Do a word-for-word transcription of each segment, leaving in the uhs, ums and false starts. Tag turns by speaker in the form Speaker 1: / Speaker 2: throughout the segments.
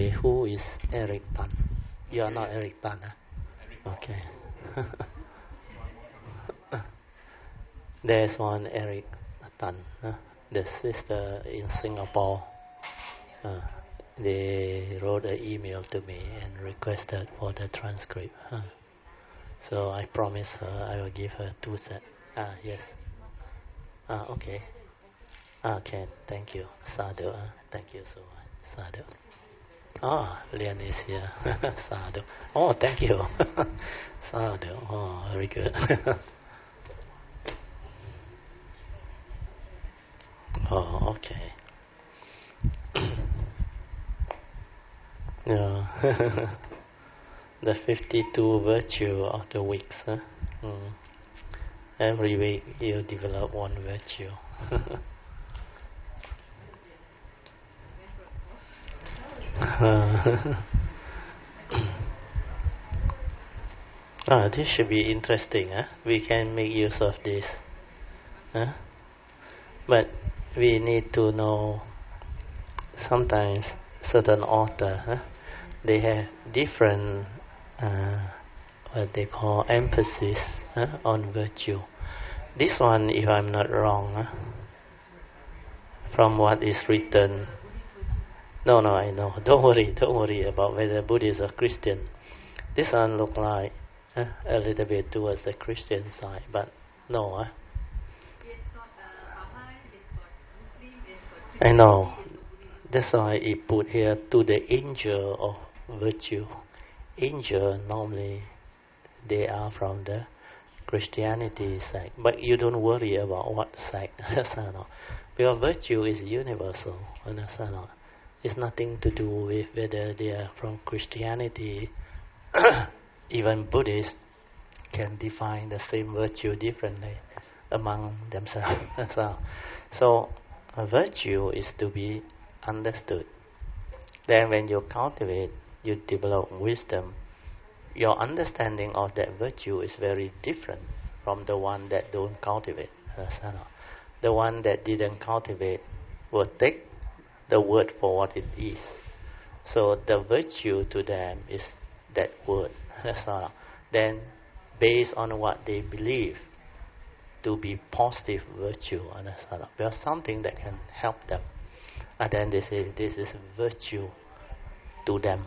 Speaker 1: Sorry, who is Eric Tan? You are not Eric Tan, huh? Okay. There's one Eric Tan, huh? The sister in Singapore. Uh, they wrote an email to me and requested for the transcript. Huh? So I promised her I will give her two sets. Ah, yes. Ah, okay. Okay, thank you. Sadhu. Uh, thank you so much. Sadhu. Ah, Lian is here. Sadhu. Oh, thank you. Sadhu. Oh, very good. Oh, okay. Yeah. The fifty-two virtue of the weeks. Huh? Mm. Every week you develop one virtue. uh, ah, this should be interesting. Huh? We can make use of this. Huh? But we need to know sometimes certain author, huh? They have different uh, what they call emphasis huh? on virtue. This one, if I'm not wrong, huh? From what is written, no, no, I know. Don't worry, don't worry about whether Buddhist or Christian. This one look like huh? a little bit towards the Christian side, but no. Huh? I know. That's why it put here to the angel of virtue. Angel normally they are from the Christianity sect, but you don't worry about what sect. Because virtue is universal. It's nothing to do with whether they are from Christianity. Even Buddhists can define the same virtue differently among themselves. So a virtue is to be understood. Then when you cultivate, you develop wisdom. Your understanding of that virtue is very different from the one that don't cultivate. The one that didn't cultivate will take the word for what it is. So the virtue to them is that word. Then based on what they believe to be positive virtue, there's something that can help them. And then they say this is virtue to them.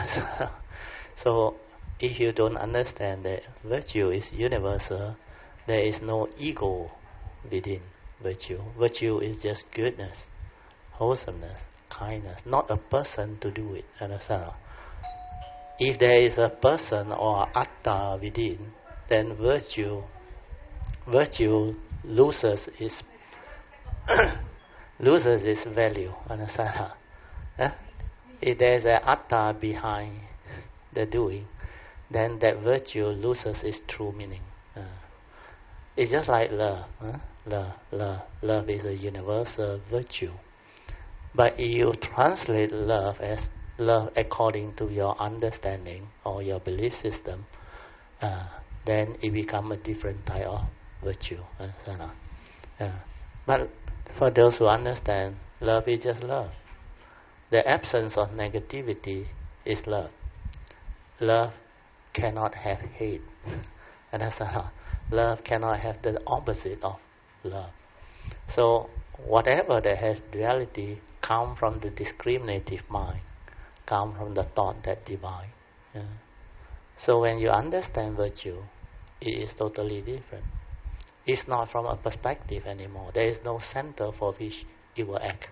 Speaker 1: So if you don't understand that virtue is universal, there is no ego within virtue. Virtue is just goodness, wholesomeness, kindness, not a person to do it. Understand? If there is a person or atta within, then virtue virtue loses its loses its value. Understand? Eh? If there is an atta behind the doing, then that virtue loses its true meaning. Uh, it's just like love. Huh? Love, love, love is a universal virtue. But if you translate love as love according to your understanding or your belief system, uh, then it becomes a different type of virtue. Uh, but for those who understand, love is just love. The absence of negativity is love. Love cannot have hate. And that's how love cannot have the opposite of love. So whatever that has duality comes from the discriminative mind, comes from the thought that divide. Yeah. So when you understand virtue, it is totally different. It's not from a perspective anymore. There is no center for which it will act.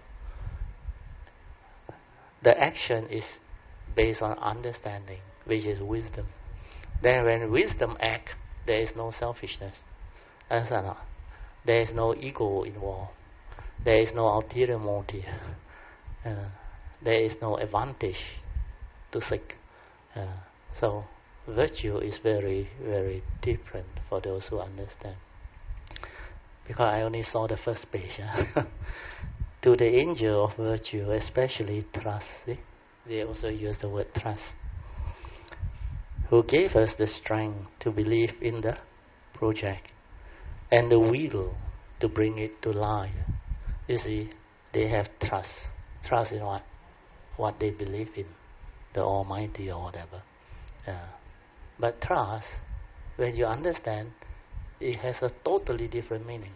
Speaker 1: The action is based on understanding, which is wisdom. Then when wisdom acts, there is no selfishness. Understand? There is no ego involved. There is no ulterior motive. Uh, there is no advantage to seek. Uh, so virtue is very, very different for those who understand. Because I only saw the first page. To the angel of virtue, especially trust. See? They also use the word trust. Who gave us the strength to believe in the project and the will to bring it to life. You see, they have trust. Trust in what? What they believe in. the Almighty or whatever. Yeah. But trust, when you understand, it has a totally different meaning.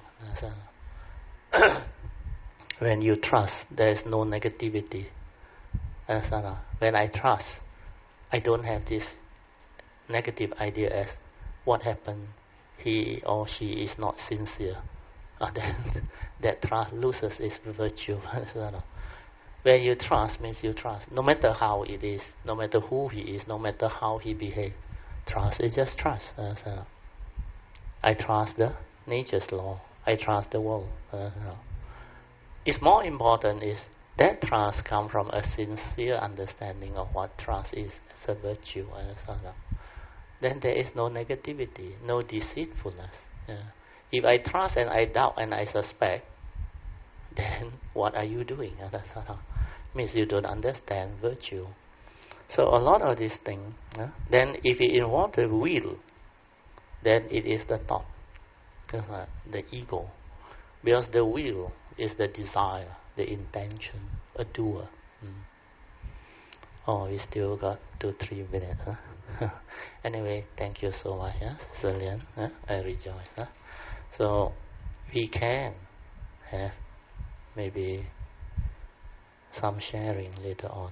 Speaker 1: When you trust, there is no negativity. When I trust, I don't have this negative idea as what happened, he or she is not sincere. Uh, then that trust loses its virtue. When you trust, means you trust. No matter how it is, no matter who he is, no matter how he behaves, trust is just trust. Uh, I trust the nature's law. I trust the world. Uh, it's more important is that trust comes from a sincere understanding of what trust is as a virtue. Uh, then there is no negativity, no deceitfulness. Yeah. If I trust and I doubt and I suspect, then what are you doing? It means you don't understand virtue. So a lot of these things, uh, then if it involves the will, then it is the thought, uh, the ego. Because the will is the desire, the intention, a doer. Mm. Oh, we still got two, three minutes. Huh? Anyway, thank you so much, huh? Celine. Huh? I rejoice. Huh? So we can have maybe some sharing later on.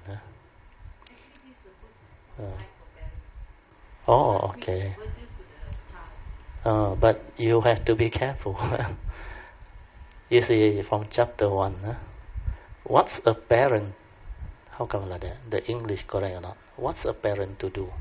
Speaker 1: Huh? Uh, oh, okay. Uh, but you have to be careful. You see, from chapter one, huh? What's a parent? How come like that? The English correct or not? What's a parent to do?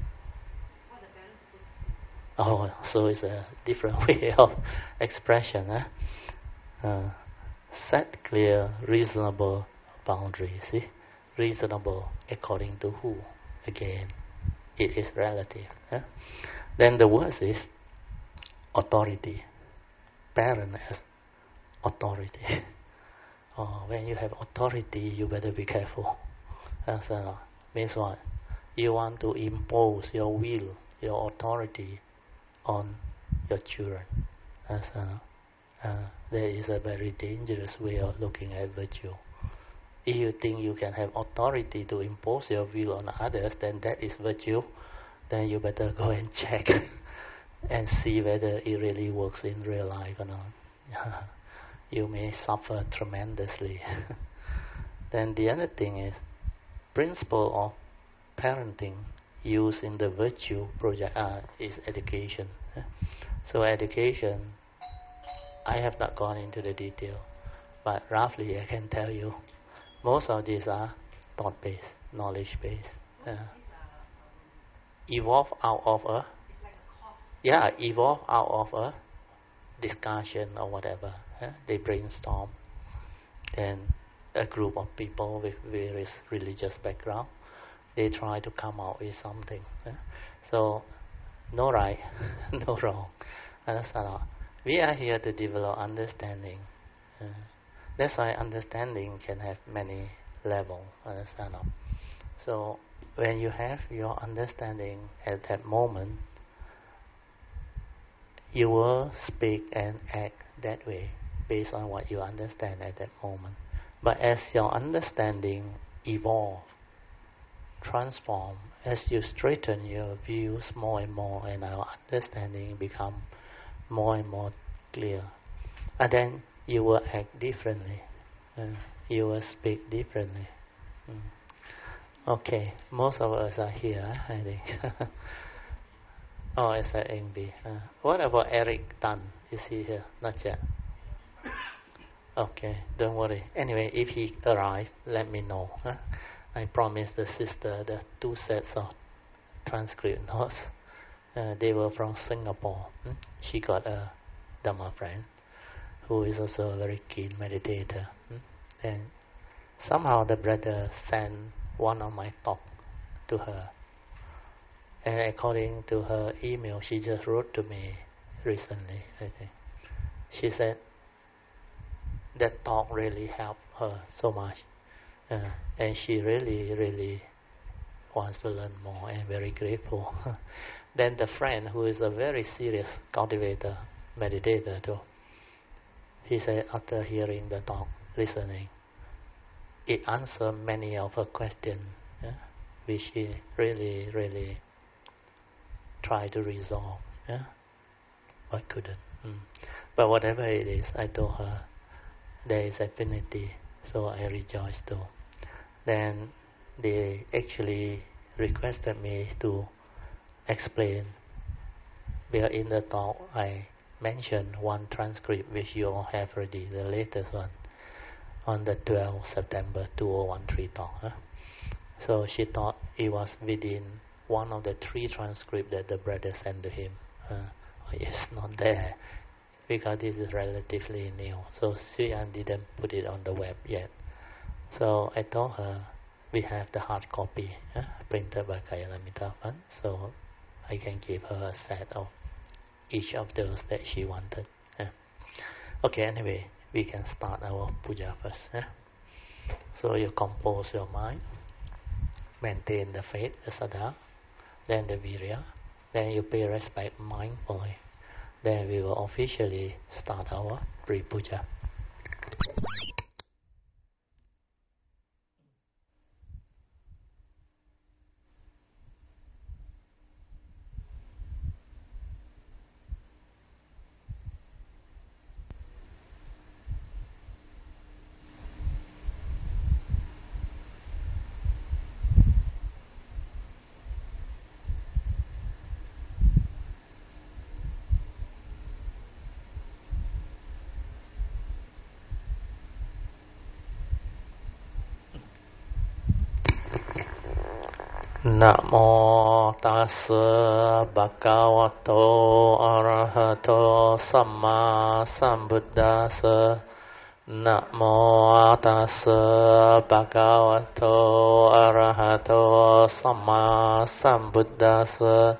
Speaker 1: Oh, so it's a different way of expression. Huh? Uh, set clear, reasonable boundaries. See, reasonable according to who? Again, it is relative. Huh? Then the worst is authority. Parent as authority. Oh, when you have authority, you better be careful. That's uh, means what? You want to impose your will, your authority on your children. That's uh, uh, there is a very dangerous way of looking at virtue. If you think you can have authority to impose your will on others, then that is virtue. Then you better go and check and see whether it really works in real life or not. You may suffer tremendously. Then the other thing is principle of parenting used in the virtue project uh, is education. So education, I have not gone into the detail, but roughly I can tell you, most of these are thought-based, knowledge-based. Uh, evolve out of a, yeah, evolve out of a discussion or whatever. Uh, they brainstorm. Then a group of people with various religious background, they try to come out with something. Uh, so, no right, no wrong. Understand? We are here to develop understanding. Uh, that's why understanding can have many levels. Understand? So, when you have your understanding at that moment, you will speak and act that way based on what you understand at that moment. But as your understanding evolve, transform, as you straighten your views more and more, and our understanding become more and more clear, and then you will act differently. Uh, you will speak differently. Mm. Okay, most of us are here, I think. Oh, it's an English. Uh, what about Eric Tan? Is he here? Not yet. Okay, don't worry. Anyway, if he arrives, let me know. Huh? I promised the sister the two sets of transcript notes. Uh, they were from Singapore. Hmm? She got a Dhamma friend who is also a very keen meditator. Hmm? And somehow the brother sent one of my talk to her. And according to her email, she just wrote to me recently, I think. She said that talk really helped her so much. Uh, and she really, really wants to learn more and very grateful. Then the friend, who is a very serious cultivator, meditator too, he said after hearing the talk, listening, it answered many of her questions. Yeah? which she really, really tried to resolve, yeah, but couldn't. Mm. But whatever it is, I told her there is affinity, so I rejoice too. Then they actually requested me to explain. Because in the talk I mentioned one transcript which you all have already, the latest one, on the twelfth September two thousand thirteen talk. Huh? So she thought it was within one of the three transcripts that the brother sent to him. Uh, it's not there, because this is relatively new. So Suyan didn't put it on the web yet. So I told her we have the hard copy, uh, printed by Kayalamita Fund, so I can give her a set of each of those that she wanted. Uh. Okay, anyway, we can start our puja first. Uh. So you compose your mind, maintain the faith, the saddha, then the virya, then you pay respect mindfully. Then we will officially start our pre-puja. Namo tassa bhagavato arahato samma sambuddhassa. Namo tassa bhagavato arahato samma sambuddhassa.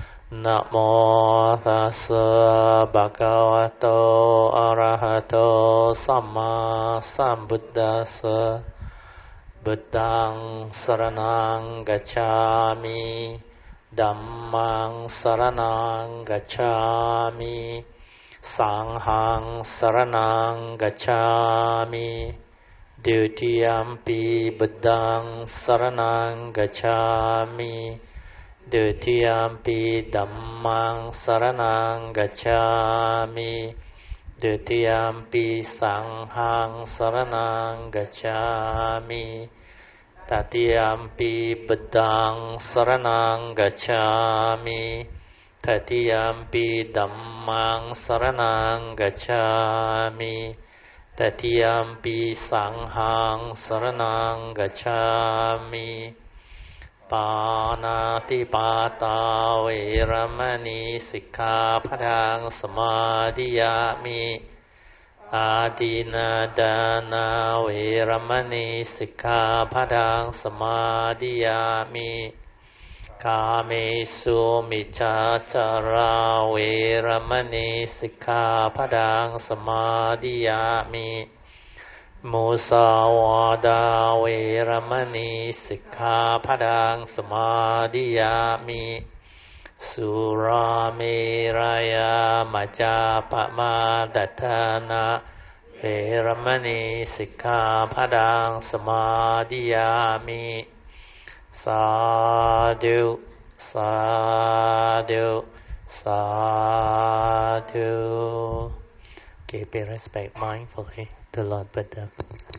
Speaker 1: Namo tassa bhagavato arahato samma sambuddhassa. Buddhaṃ saraṇaṃ gacchāmi, Dhammāṃ saraṇaṃ gacchāmi, Sanghaṃ saraṇaṃ gacchāmi, Dutiyampi Buddhaṃ saraṇaṃ gacchāmi, Dutiyampi Dhammāṃ saraṇaṃ gacchāmi, Dutiyampi Sanghaṃ saraṇaṃ gacchāmi, Tatiyampi Buddhaṃ saraṇaṃ gacchāmi, Tatiyampi Dhammāṃ saraṇaṃ gacchāmi, Tatiyampi Sanghaṃ saraṇaṃ gacchāmi. Pāṇātipātā vairamani sikkhapadang samadhiyāmi. Ādinādāna vairamani sikkhapadang samadhiyāmi. Kāmesu miccacara vairamani sikkhapadang samadhiyāmi. Musāvādā vairamani sikkhapadang samadhiyāmi. Surāmeraya majjapamādāttana vairamani sikkhapadang samadhiyāmi. Sadhu, sadhu, sadhu. Okay, pay respect mindfully to Lord Buddha.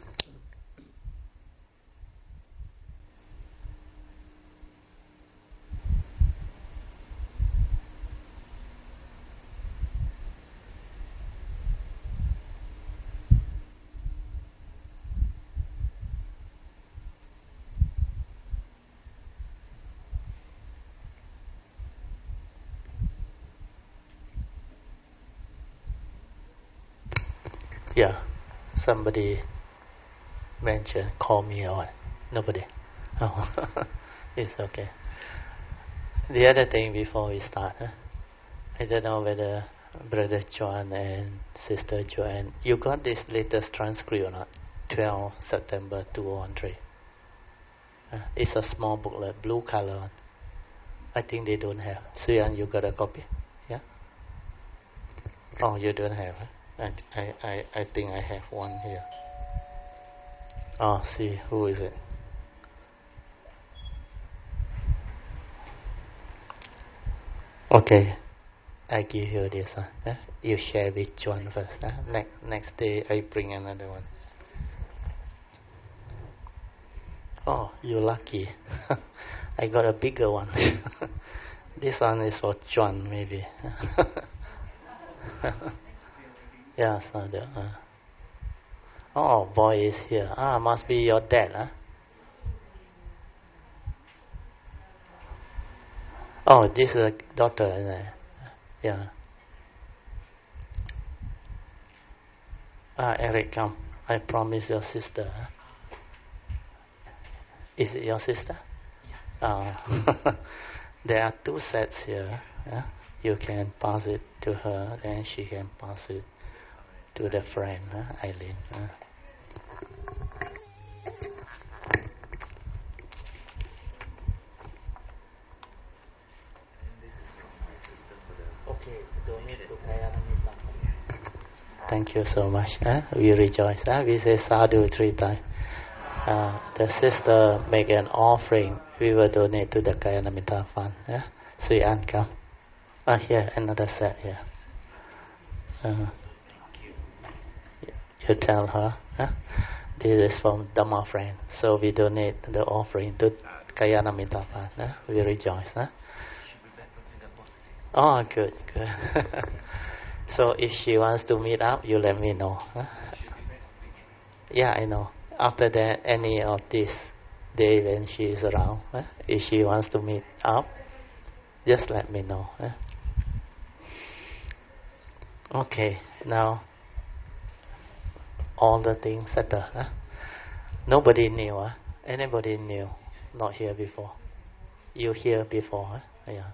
Speaker 1: Yeah, somebody mentioned, call me or nobody. Oh, it's okay. The other thing before we start, huh? I don't know whether Brother John and Sister Joanne, you got this latest transcript or not? twelfth September two thousand three. Uh, it's a small booklet, blue color. I think they don't have. Suyan, you got a copy? Yeah? Oh, you don't have, huh? I, I, I, I think I have one here. Oh, see, who is it? Okay, I give you this one. Uh, you share which one first. Uh? Next next day I bring another one. Oh, you're lucky. I got a bigger one. This one is for John, maybe. Yeah, so the, uh, oh, boy is here. Ah, must be your dad, huh? Oh, this is a daughter, isn't it? Yeah. Ah, Eric, come. I promise your sister. Huh? Is it your sister? Yeah. Oh. There are two sets here. Yeah? You can pass it to her, then she can pass it to the friend, huh? Eileen. Huh? Okay, donate to Kayanamita. Thank you so much. Huh? We rejoice. Huh? We say sadhu three times. Uh, the sister make an offering. We will donate to the Kayanamita fund. Yeah? Sri An, come. Ah, here, another set here. Uh, you tell her. Huh? This is from Dhamma friend. So we donate the offering to Kayanamita fund. Huh? We rejoice. Huh? Oh, good, good. So if she wants to meet up, you let me know. Huh? Yeah, I know. After that, any of this day when she is around, huh? If she wants to meet up, just let me know. Huh? Okay, now all the things settled. Huh? Nobody knew. Huh? Anybody knew? Not here before. You here before? Huh? Yeah.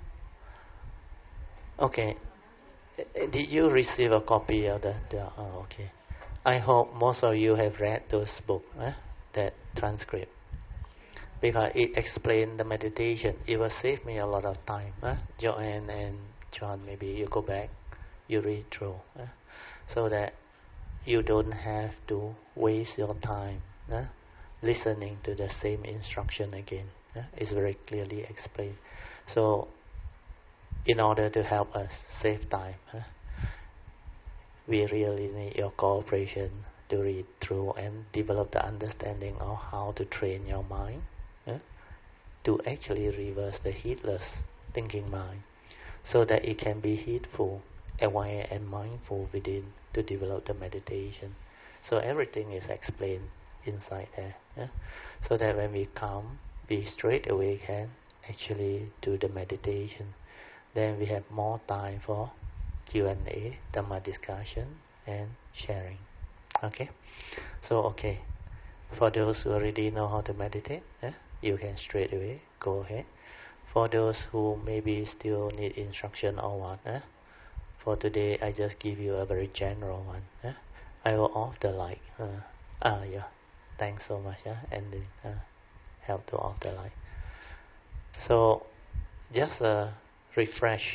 Speaker 1: Okay. Did you receive a copy of that? Yeah. Oh, okay. I hope most of you have read those books, eh? That transcript, because it explains the meditation. It will save me a lot of time. Eh? Joanne and John, maybe you go back, you read through, eh? So that you don't have to waste your time eh? listening to the same instruction again. Eh? It's very clearly explained. So, in order to help us save time, eh? we really need your cooperation to read through and develop the understanding of how to train your mind eh, to actually reverse the heedless thinking mind, so that it can be heedful, aware and mindful within to develop the meditation. So everything is explained inside there. Eh, so that when we come, we straight away can actually do the meditation. Then we have more time for Q and A, Dhamma discussion, and sharing. Okay? So, okay. For those who already know how to meditate, eh, you can straight away go ahead. For those who maybe still need instruction or what, eh, for today I just give you a very general one. Eh. I will off the light. Uh, ah, yeah. Thanks so much. Eh, and then, uh, help to off the light. So, just uh, refresh.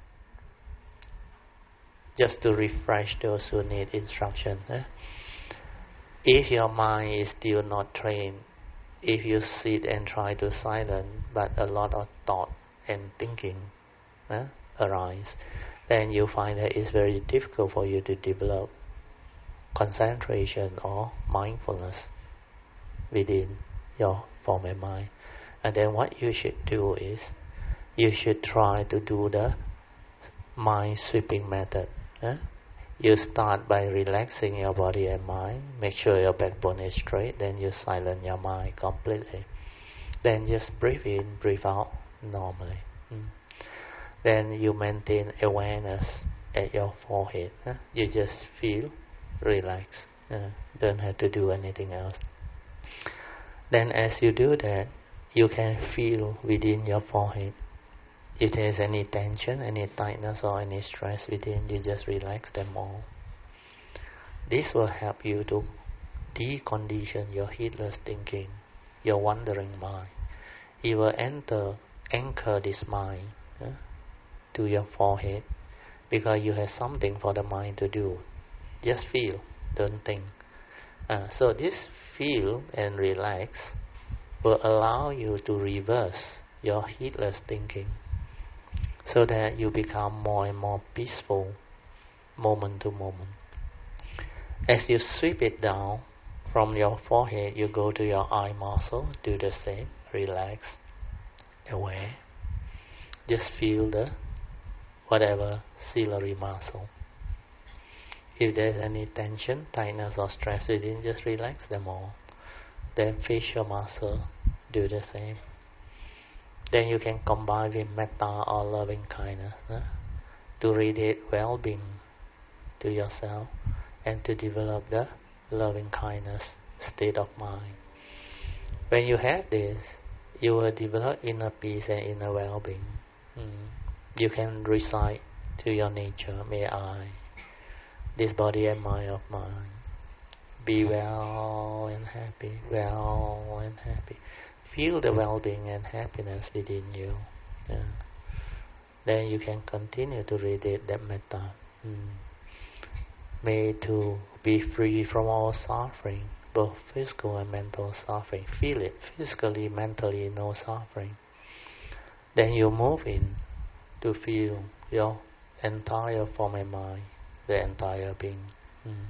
Speaker 1: Just to refresh those who need instruction. Eh? If your mind is still not trained, if you sit and try to silence, but a lot of thought and thinking eh, arise, then you find that it's very difficult for you to develop concentration or mindfulness within your form of mind. And then what you should do is, you should try to do the mind sweeping method. Eh? You start by relaxing your body and mind. Make sure your backbone is straight. Then you silence your mind completely. Then just breathe in, breathe out normally. Mm. Then you maintain awareness at your forehead. Eh? You just feel relaxed. Eh? Don't have to do anything else. Then as you do that, you can feel within your forehead. If there is any tension, any tightness or any stress within, you just relax them all. This will help you to decondition your heedless thinking, your wandering mind. It will enter, anchor this mind eh, to your forehead, because you have something for the mind to do. Just feel, don't think. Uh, so this feel and relax will allow you to reverse your heedless thinking. so that you become more and more peaceful moment to moment. As you sweep it down from your forehead, you go to your eye muscle, do the same, relax, away. Just feel the whatever ciliary muscle. If there's any tension, tightness or stress within, just relax them all. Then facial muscle, do the same. Then you can combine with metta or loving kindness, huh? to radiate well-being to yourself and to develop the loving kindness state of mind. When you have this, you will develop inner peace and inner well-being. Mm. You can recite to your nature, may I, this body and mind of mine, be well and happy, well and happy. Feel the well-being and happiness within you. Yeah. Then you can continue to radiate that metta. Mm. May to be free from all suffering, both physical and mental suffering. Feel it physically, mentally, no suffering. Then you move in to feel your entire form and mind, the entire being. Mm.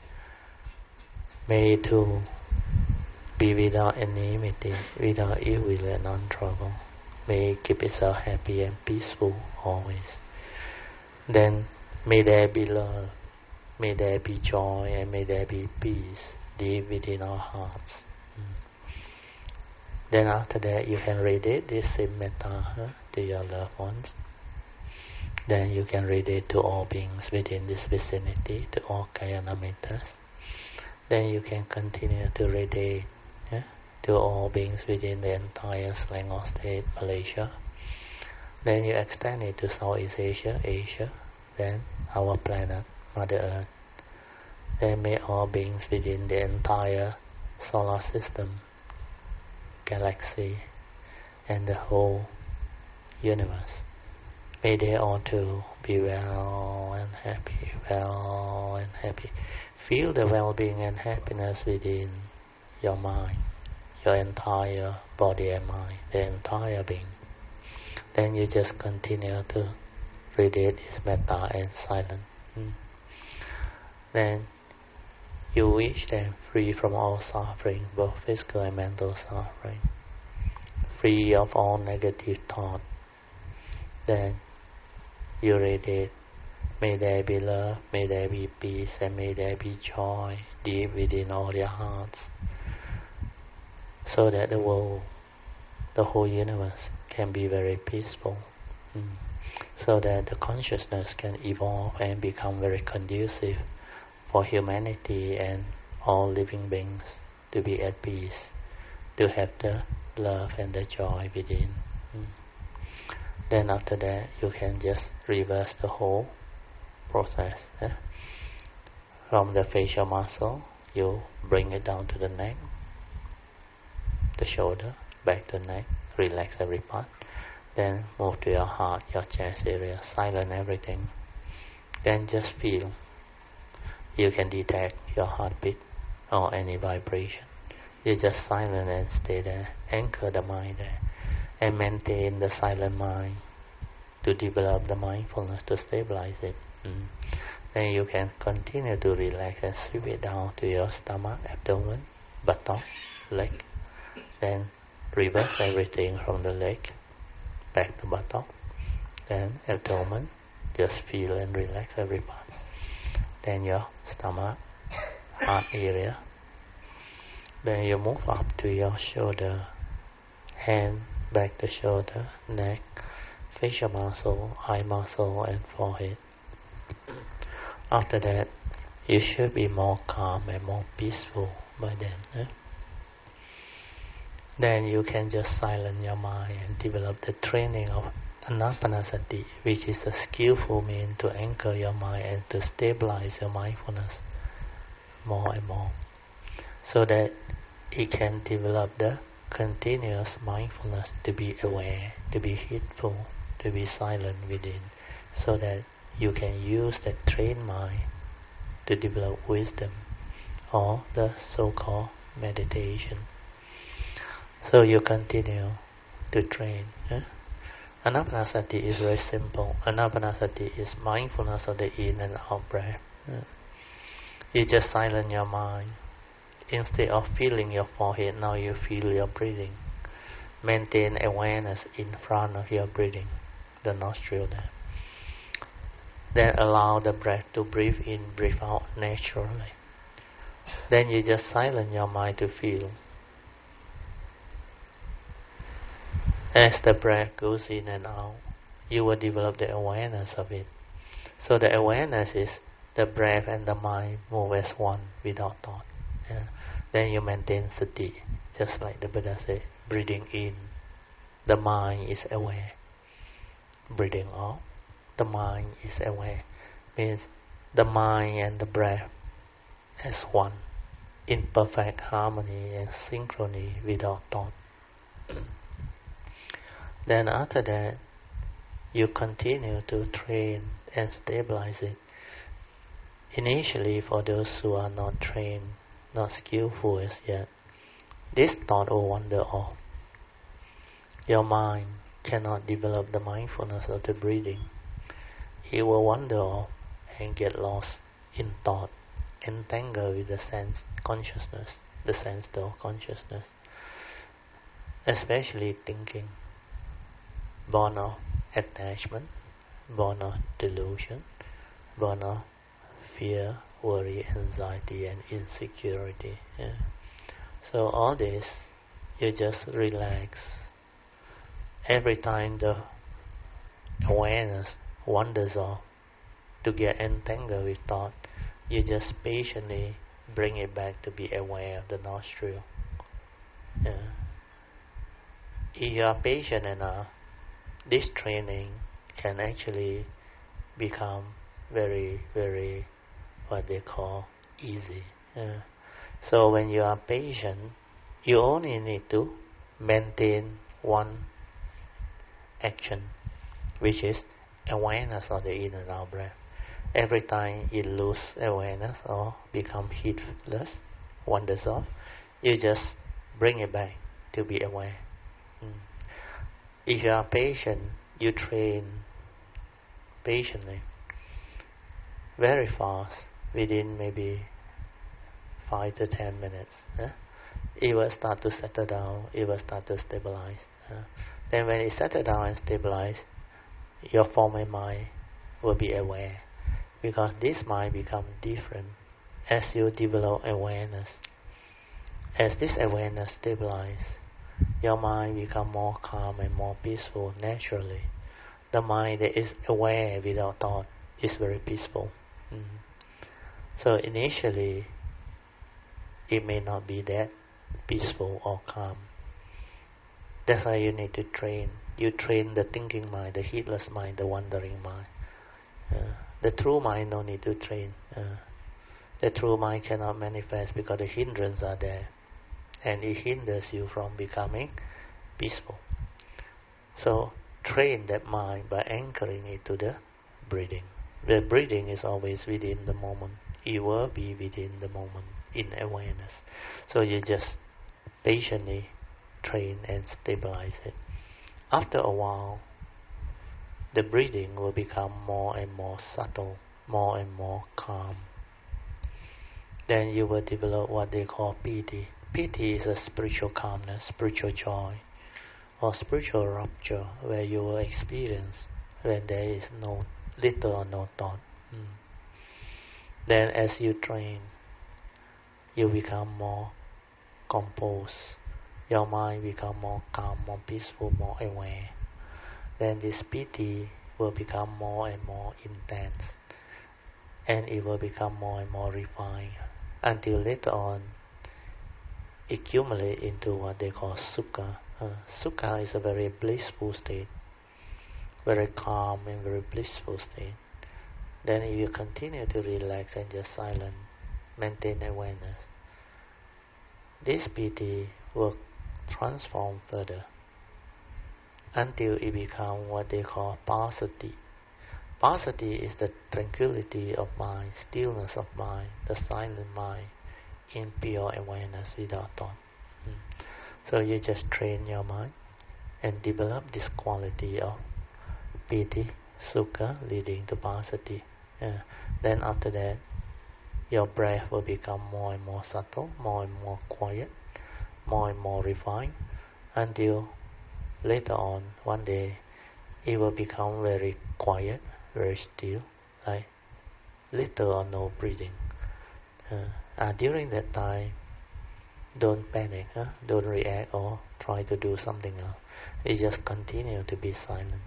Speaker 1: May to be without enmity, without ill will and untrouble. May keep itself happy and peaceful always. Then may there be love, may there be joy, and may there be peace deep within our hearts. Mm. Then after that, you can radiate this same metta huh, to your loved ones. Then you can radiate to all beings within this vicinity, to all Kalyanamitas. Then you can continue to radiate yeah, to all beings within the entire Selangor state, Malaysia. Then you extend it to Southeast Asia, Asia, then our planet, Mother Earth. Then may all beings within the entire solar system, galaxy, and the whole universe, may they all too be well and happy, well and happy. Feel the well-being and happiness within your mind, your entire body and mind, the entire being. Then you just continue to radiate this metta and silence. Hmm. Then you wish them free from all suffering, both physical and mental suffering, free of all negative thought. Then you radiate, may there be love, may there be peace, and may there be joy deep within all their hearts, so that the world, the whole universe, can be very peaceful, mm. so that the consciousness can evolve and become very conducive for humanity and all living beings to be at peace, to have the love and the joy within. Mm. Then after that, you can just reverse the whole process. Eh? From the facial muscle, you bring it down to the neck, the shoulder, back to the neck, relax every part. Then move to your heart, your chest area, silence everything. Then just feel. You can detect your heartbeat or any vibration. You just silent and stay there. Anchor the mind there and maintain the silent mind to develop the mindfulness, to stabilize it. Mm. Then you can continue to relax and sweep it down to your stomach, abdomen, buttock, leg. Then reverse everything from the leg back to buttock, then abdomen. Just feel and relax every part. Then your stomach, heart area. Then you move up to your shoulder, hand, back to shoulder, neck, facial muscle, eye muscle, and forehead. After that, you should be more calm and more peaceful by then. Eh? Then you can just silence your mind and develop the training of Anapanasati, which is a skillful means to anchor your mind and to stabilize your mindfulness more and more, so that it can develop the continuous mindfulness to be aware, to be heedful, to be silent within, so that you can use that trained mind to develop wisdom or the so-called meditation. So you continue to train. Eh? Anapanasati is very simple. Anapanasati is mindfulness of the in and out breath. Yeah. You just silence your mind. Instead of feeling your forehead, now you feel your breathing. Maintain awareness in front of your breathing, the nostril there. Then allow the breath to breathe in, breathe out naturally. Then you just silence your mind to feel. As the breath goes in and out, you will develop the awareness of it. So the awareness is the breath and the mind move as one without thought. Yeah. Then you maintain sati, just like the Buddha said, breathing in, the mind is aware. Breathing out, the mind is aware. Means the mind and the breath as one, in perfect harmony and synchrony without thought. Then after that, you continue to train and stabilize it. Initially, for those who are not trained, not skillful as yet, this thought will wander off. Your mind cannot develop the mindfulness of the breathing. It will wander off and get lost in thought, entangled with the sense consciousness, the sense door consciousness, especially thinking, born of attachment, born of delusion, born of fear, worry, anxiety, and insecurity. Yeah. So all this, you just relax. Every time the awareness wanders off to get entangled with thought, you just patiently bring it back to be aware of the nostril. Yeah. If you are patient enough, this training can actually become very, very, what they call, easy. Yeah. So when you are patient, you only need to maintain one action, which is awareness of the in and out breath. Every time it loses awareness or become heedless, wanders off, you just bring it back to be aware. Mm. If you are patient, you train patiently, very fast, within maybe five to ten minutes. Eh? It will start to settle down, it will start to stabilize. Eh? Then when it settles down and stabilize, your former mind will be aware, because this mind becomes different as you develop awareness. As this awareness stabilizes, your mind becomes more calm and more peaceful naturally. The mind that is aware without thought is very peaceful. Mm. So initially, it may not be that peaceful or calm. That's why you need to train. You train the thinking mind, the heedless mind, the wandering mind. Uh, the true mind no need to train. Uh, the true mind cannot manifest because the hindrances are there, and it hinders you from becoming peaceful. So train that mind by anchoring it to the breathing. The breathing is always within the moment. It will be within the moment in awareness. So you just patiently train and stabilize it. After a while, the breathing will become more and more subtle, more and more calm. Then you will develop what they call piti. Piti is a spiritual calmness, spiritual joy, or spiritual rapture, where you will experience when there is no little or no thought. Mm. Then as you train, you become more composed. Your mind become more calm, more peaceful, more aware. Then this piti will become more and more intense, and it will become more and more refined, until later on accumulate into what they call sukha. Uh, sukha is a very blissful state, very calm and very blissful state. Then if you continue to relax and just silent, maintain awareness, this piti will transform further until it becomes what they call passaddhi. Passaddhi is the tranquility of mind, stillness of mind, the silent mind in pure awareness without thought. Mm. So you just train your mind and develop this quality of piti, sukha, leading to passaddhi. Yeah. Then after that, your breath will become more and more subtle, more and more quiet, more and more refined, until later on, one day, it will become very quiet, very still, like little or no breathing. Uh, and during that time, don't panic, huh? Don't react or try to do something else. You just continue to be silent.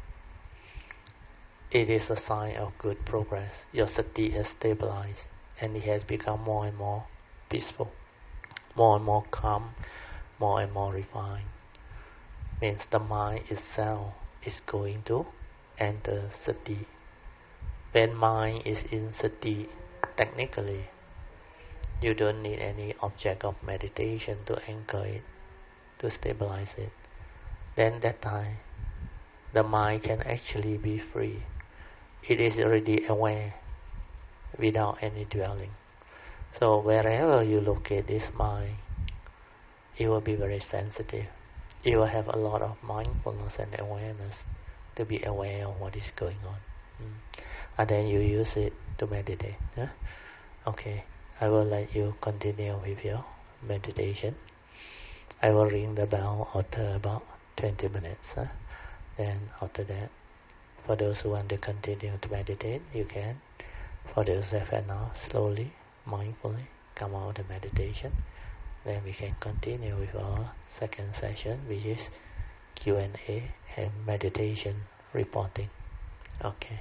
Speaker 1: It is a sign of good progress. Your sati has stabilized and it has become more and more peaceful, more and more calm, more and more refined. Means the mind itself is going to enter sati. When mind is in sati, technically, you don't need any object of meditation to anchor it, to stabilize it. Then that time, the mind can actually be free. It is already aware without any dwelling. So wherever you locate this mind, it will be very sensitive. You will have a lot of mindfulness and awareness to be aware of what is going on. Mm. And then you use it to meditate. Huh? Okay, I will let you continue with your meditation. I will ring the bell after about twenty minutes. Huh? Then after that, for those who want to continue to meditate, you can. For those that are now, slowly, mindfully come out of meditation. Then we can continue with our second session, which is Q and A and meditation reporting. Okay.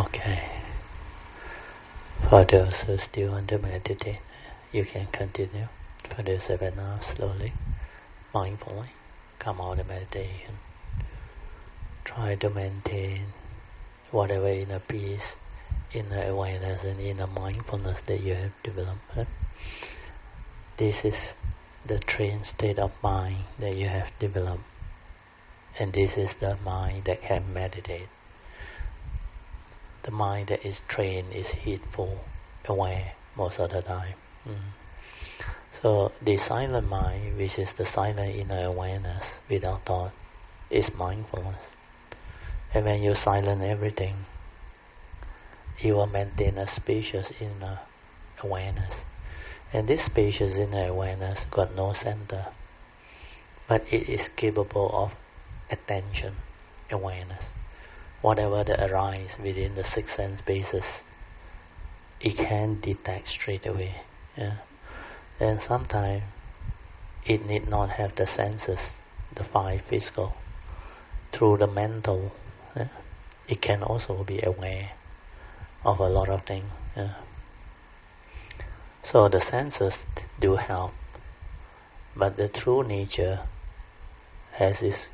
Speaker 1: Okay. For those who still want to meditate, you can continue for the seven hours slowly, mindfully. Come out of meditation. Try to maintain whatever inner peace, inner awareness, and inner mindfulness that you have developed. This is the trained state of mind that you have developed, and this is the mind that can meditate. The mind that is trained is heedful, aware most of the time. Mm. So the silent mind, which is the silent inner awareness without thought, is mindfulness. And when you silence everything, you will maintain a spacious inner awareness. And this spacious inner awareness got no center, but it is capable of attention, awareness. Whatever that arises within the six sense bases, it can detect straight away. Yeah. And sometimes it need not have the senses, the five physical. Through the mental, yeah, it can also be aware of a lot of things. Yeah. So the senses do help, but the true nature has its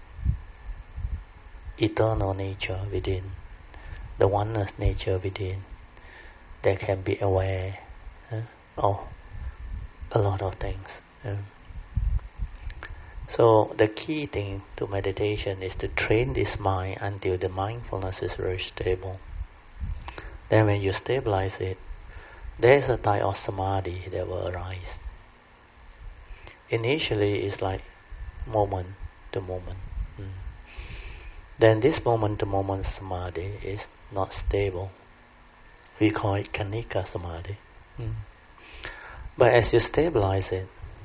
Speaker 1: eternal nature within, the oneness nature within, that can be aware uh, of a lot of things. Uh. So the key thing to meditation is to train this mind until the mindfulness is very stable. Then when you stabilize it, there is a type of samadhi that will arise. Initially it's like moment to moment. Mm. Then this moment-to-moment samadhi is not stable. We call it Khanika samadhi. Mm. But as you stabilize it,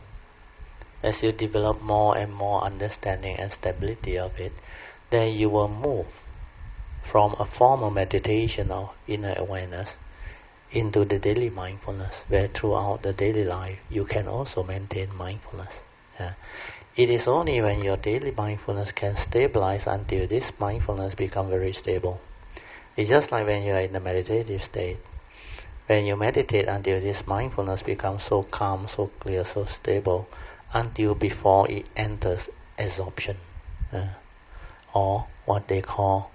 Speaker 1: as you develop more and more understanding and stability of it, then you will move from a form of meditation or inner awareness into the daily mindfulness, where throughout the daily life you can also maintain mindfulness. Yeah. It is only when your daily mindfulness can stabilize until this mindfulness becomes very stable. It's just like when you are in the meditative state. When you meditate until this mindfulness becomes so calm, so clear, so stable, until before it enters absorption, uh, or what they call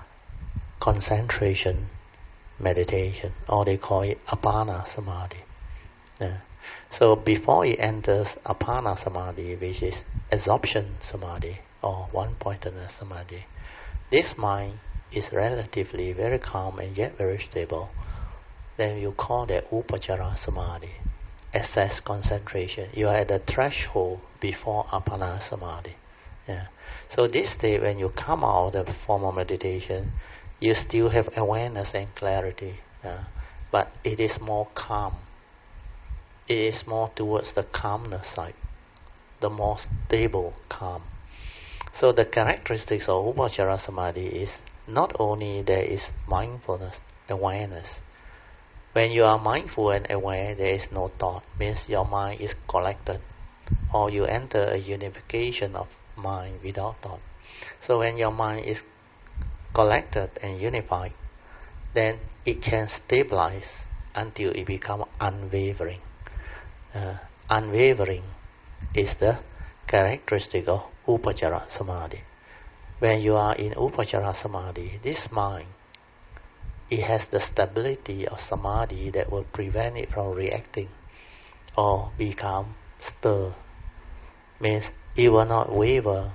Speaker 1: concentration meditation, or they call it Apana Samadhi. Uh, So before it enters Apana Samadhi, which is absorption Samadhi or one-pointedness Samadhi, this mind is relatively very calm and yet very stable. Then you call that Upachara Samadhi, excess concentration. You are at the threshold before Apana Samadhi. Yeah. So this state, when you come out of the formal meditation, you still have awareness and clarity, yeah, but it is more calm. It is more towards the calmness side, the more stable calm. So the characteristics of Upachara Samadhi is not only there is mindfulness, awareness. When you are mindful and aware, there is no thought, means your mind is collected, or you enter a unification of mind without thought. So when your mind is collected and unified, then it can stabilize until it becomes unwavering. Uh, unwavering is the characteristic of Upachara Samadhi. When you are in Upachara Samadhi, this mind, it has the stability of Samadhi that will prevent it from reacting or become stirred. Means it will not waver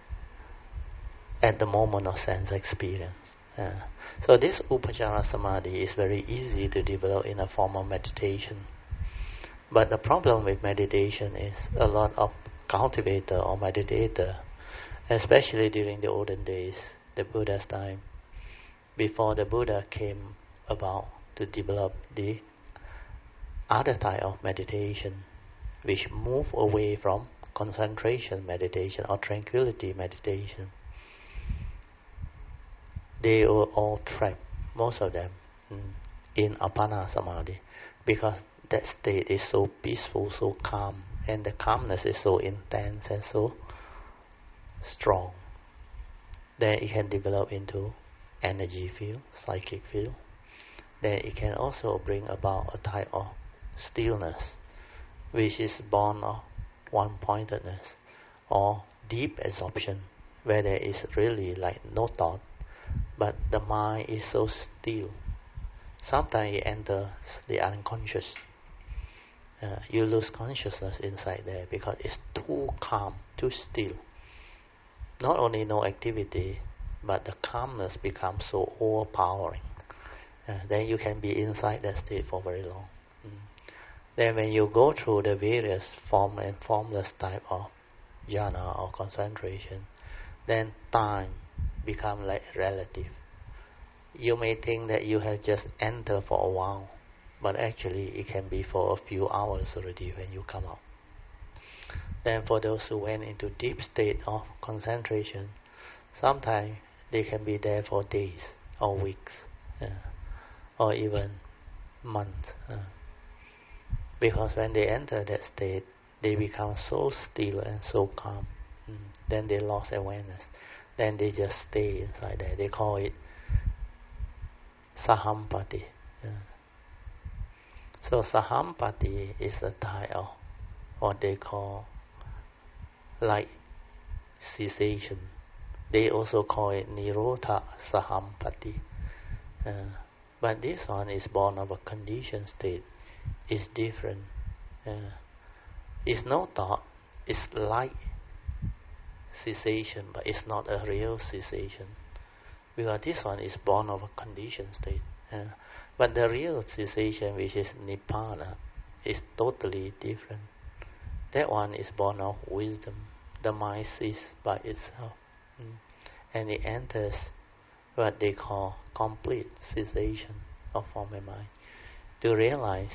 Speaker 1: at the moment of sense experience. Uh, so this Upachara Samadhi is very easy to develop in a form of meditation. But the problem with meditation is a lot of cultivator or meditator, especially during the olden days, the Buddha's time, before the Buddha came about to develop the other type of meditation, which move away from concentration meditation or tranquility meditation. They were all trapped, most of them, in Apana Samadhi, because that state is so peaceful, so calm, and the calmness is so intense and so strong. Then it can develop into energy field, psychic field, then it can also bring about a type of stillness, which is born of one-pointedness, or deep absorption, where there is really like no thought, but the mind is so still. Sometimes it enters the unconscious. Uh, you lose consciousness inside there because it's too calm, too still. Not only no activity, but the calmness becomes so overpowering. Uh, then you can be inside that state for very long. Mm. Then when you go through the various form and formless type of jhana or concentration, then time becomes like relative. You may think that you have just entered for a while, but actually it can be for a few hours already when you come out. Then for those who went into deep state of concentration, sometimes they can be there for days or weeks, uh, or even months. Uh, because when they enter that state, they become so still and so calm. Mm. Then they lost awareness. Then they just stay inside there. They call it sahampati. Uh, so sahampati is a type of what they call light cessation. They also call it nirodha sahampati. Uh, but this one is born of a conditioned state. It's different. Uh, it's no thought. It's light cessation, but it's not a real cessation. Because this one is born of a conditioned state. Uh, but the real cessation, which is nibbana, is totally different. That one is born of wisdom. The mind ceases by itself. Mm. And it enters what they call complete cessation of form and mind, to realize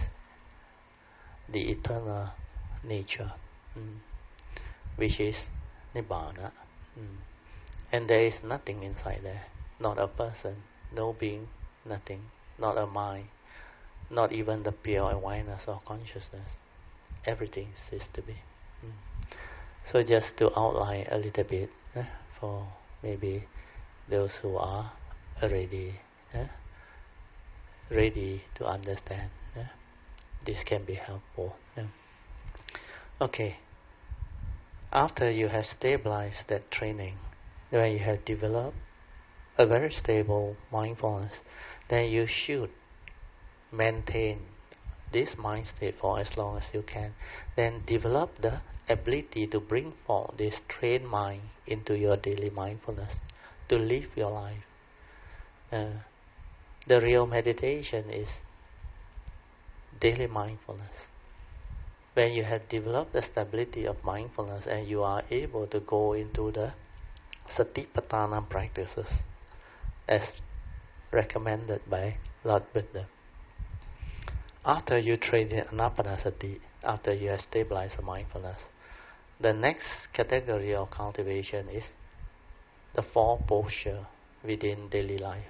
Speaker 1: the eternal nature, mm, which is nibbana. Mm. And there is nothing inside there. Not a person, no being, nothing. Not a mind, not even the pure awareness or consciousness. Everything ceases to be. Mm. So just to outline a little bit eh, for maybe those who are already eh, ready to understand. Eh, this can be helpful. Yeah. Okay. After you have stabilized that training, when you have developed a very stable mindfulness, then you should maintain this mind state for as long as you can. Then develop the ability to bring forth this trained mind into your daily mindfulness, to live your life. Uh, the real meditation is daily mindfulness. When you have developed the stability of mindfulness and you are able to go into the Satipatthana practices as recommended by Lord Buddha. After you train in Anapanasati, after you have stabilized the mindfulness, the next category of cultivation is the four postures within daily life.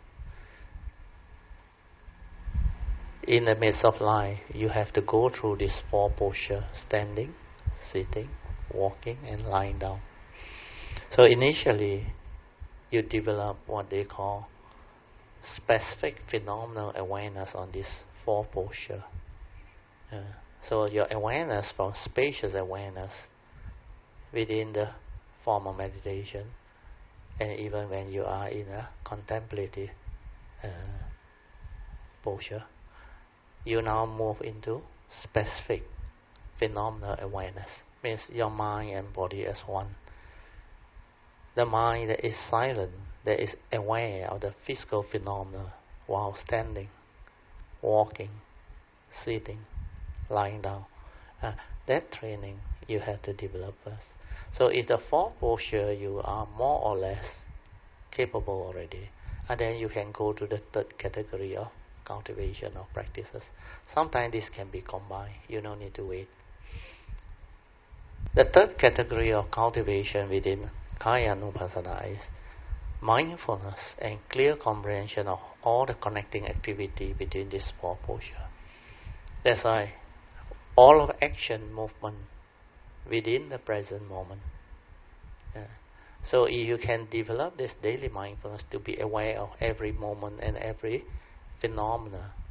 Speaker 1: In the midst of life, you have to go through these four postures: standing, sitting, walking, and lying down. So initially, you develop what they call specific phenomenal awareness on these four postures. Uh, so your awareness from spacious awareness within the form of meditation, and even when you are in a contemplative uh, posture, you now move into specific phenomenal awareness. Means your mind and body as one. The mind that is silent, that is aware of the physical phenomena while standing, walking, sitting, lying down. Uh, that training you have to develop first. So if the four posture you are more or less capable already, and then you can go to the third category of cultivation of practices. Sometimes this can be combined. You don't need to wait. The third category of cultivation within Kayanupassana is mindfulness and clear comprehension of all the connecting activity between these four postures. That's why all of action, movement within the present moment. Yeah. So if you can develop this daily mindfulness to be aware of every moment and every phenomena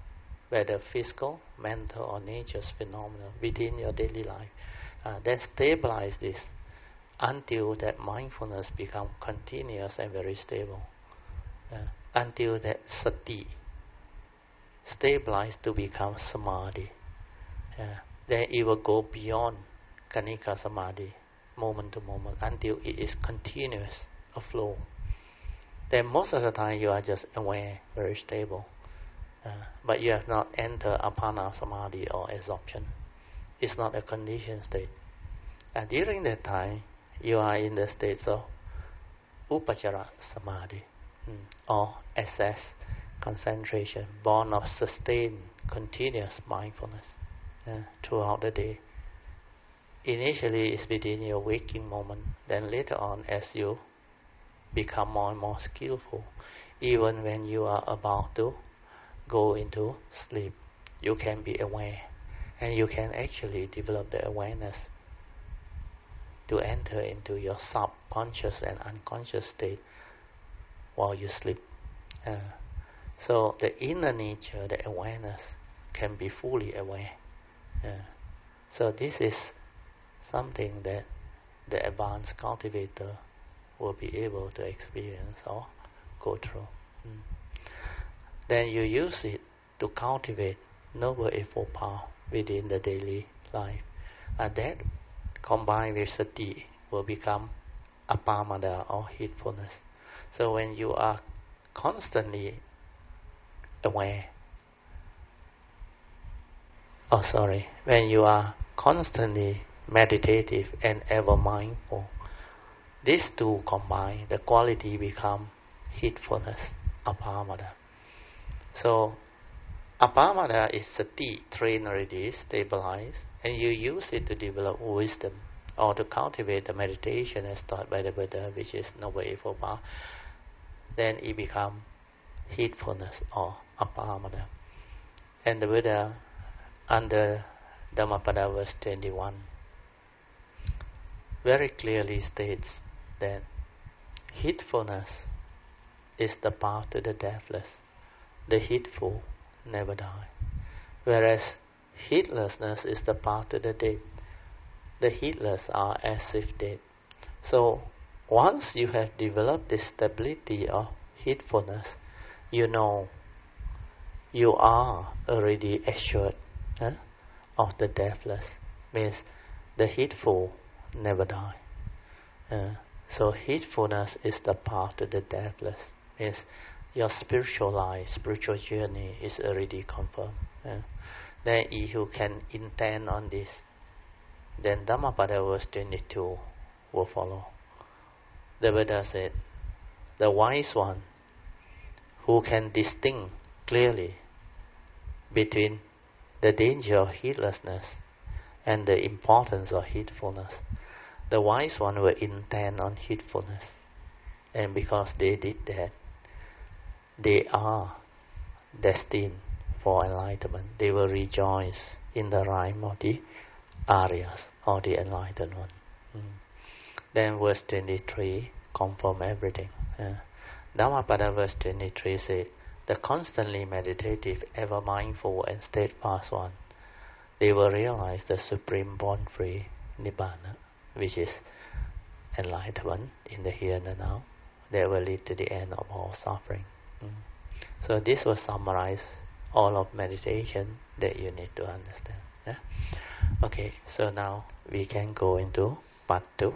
Speaker 1: whether physical, mental, or nature's phenomena within your daily life. Uh, then stabilize this until that mindfulness become continuous and very stable. Uh, until that sati stabilize to become samadhi. Uh, then it will go beyond kanika samadhi, moment to moment, until it is continuous, a flow. Then most of the time you are just aware, very stable. Uh, but you have not entered apana samadhi or absorption. It's not a conditioned state. And during that time, you are in the states of upachara samadhi, mm, or access, concentration, born of sustained, continuous mindfulness uh, throughout the day. Initially, it's within your waking moment. Then later on, as you become more and more skillful, even when you are about to go into sleep, you can be aware, and you can actually develop the awareness to enter into your subconscious and unconscious state while you sleep. Uh, so the inner nature, the awareness, can be fully aware. Uh, so this is something that the advanced cultivator will be able to experience or go through. Mm. Then you use it to cultivate noble eightfold path within the daily life. And that, combined with sati, will become apamada or heedfulness. So when you are constantly aware, oh sorry, when you are constantly meditative and ever mindful, these two combine, the quality become heedfulness, apamada. So apamada is sati, trained already, stabilized, and you use it to develop wisdom or to cultivate the meditation as taught by the Buddha, which is noble eightfold path. Then it becomes heedfulness or apamada. And the Buddha, under Dhammapada verse twenty-one, very clearly states that heedfulness is the path to the deathless. The heedful never die. Whereas heedlessness is the path to the dead. The heedless are as if dead. So once you have developed this stability of heedfulness, you know you are already assured eh, of the deathless. Means the heedful never die. Uh, so heedfulness is the path to the deathless. Means your spiritual life, spiritual journey is already confirmed. Uh, then if you can intend on this, then Dhammapada verse twenty-two will follow. The Buddha said, the wise one who can distinguish clearly between the danger of heedlessness and the importance of heedfulness, the wise one will intend on heedfulness. And because they did that, they are destined for enlightenment. They will rejoice in the rhyme of the Aryas, or the enlightened one. Mm. Then verse twenty-three confirm everything. Uh, Dhammapada verse twenty-three says, the constantly meditative, ever mindful and steadfast one, they will realize the supreme born-free Nibbana, which is enlightenment in the here and the now, that will lead to the end of all suffering. Mm. So this will summarize all of meditation that you need to understand. Yeah? Okay, so now we can go into part two.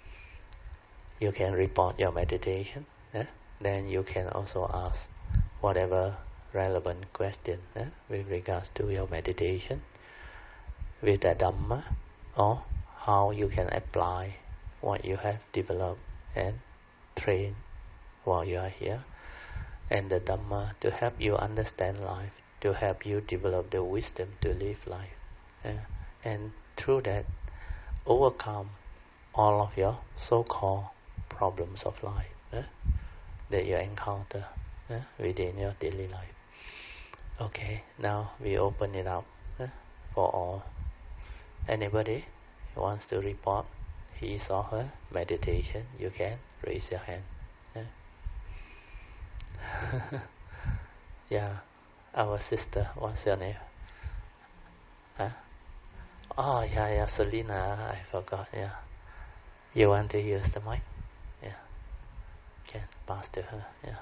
Speaker 1: You can report your meditation. Yeah? Then you can also ask whatever relevant question yeah, with regards to your meditation, with the Dhamma, or how you can apply what you have developed and trained while you are here, and the Dhamma to help you understand life, to help you develop the wisdom to live life, yeah? And through that overcome all of your so-called problems of life yeah? that you encounter yeah? within your daily life. Okay, now we open it up yeah? for all. Anybody who wants to report his or her meditation, you can raise your hand. Yeah. Yeah. our sister, what's your name? Huh? Oh, yeah, yeah, Selena, I forgot, yeah. You want to use the mic? Yeah. Can pass to her, yeah.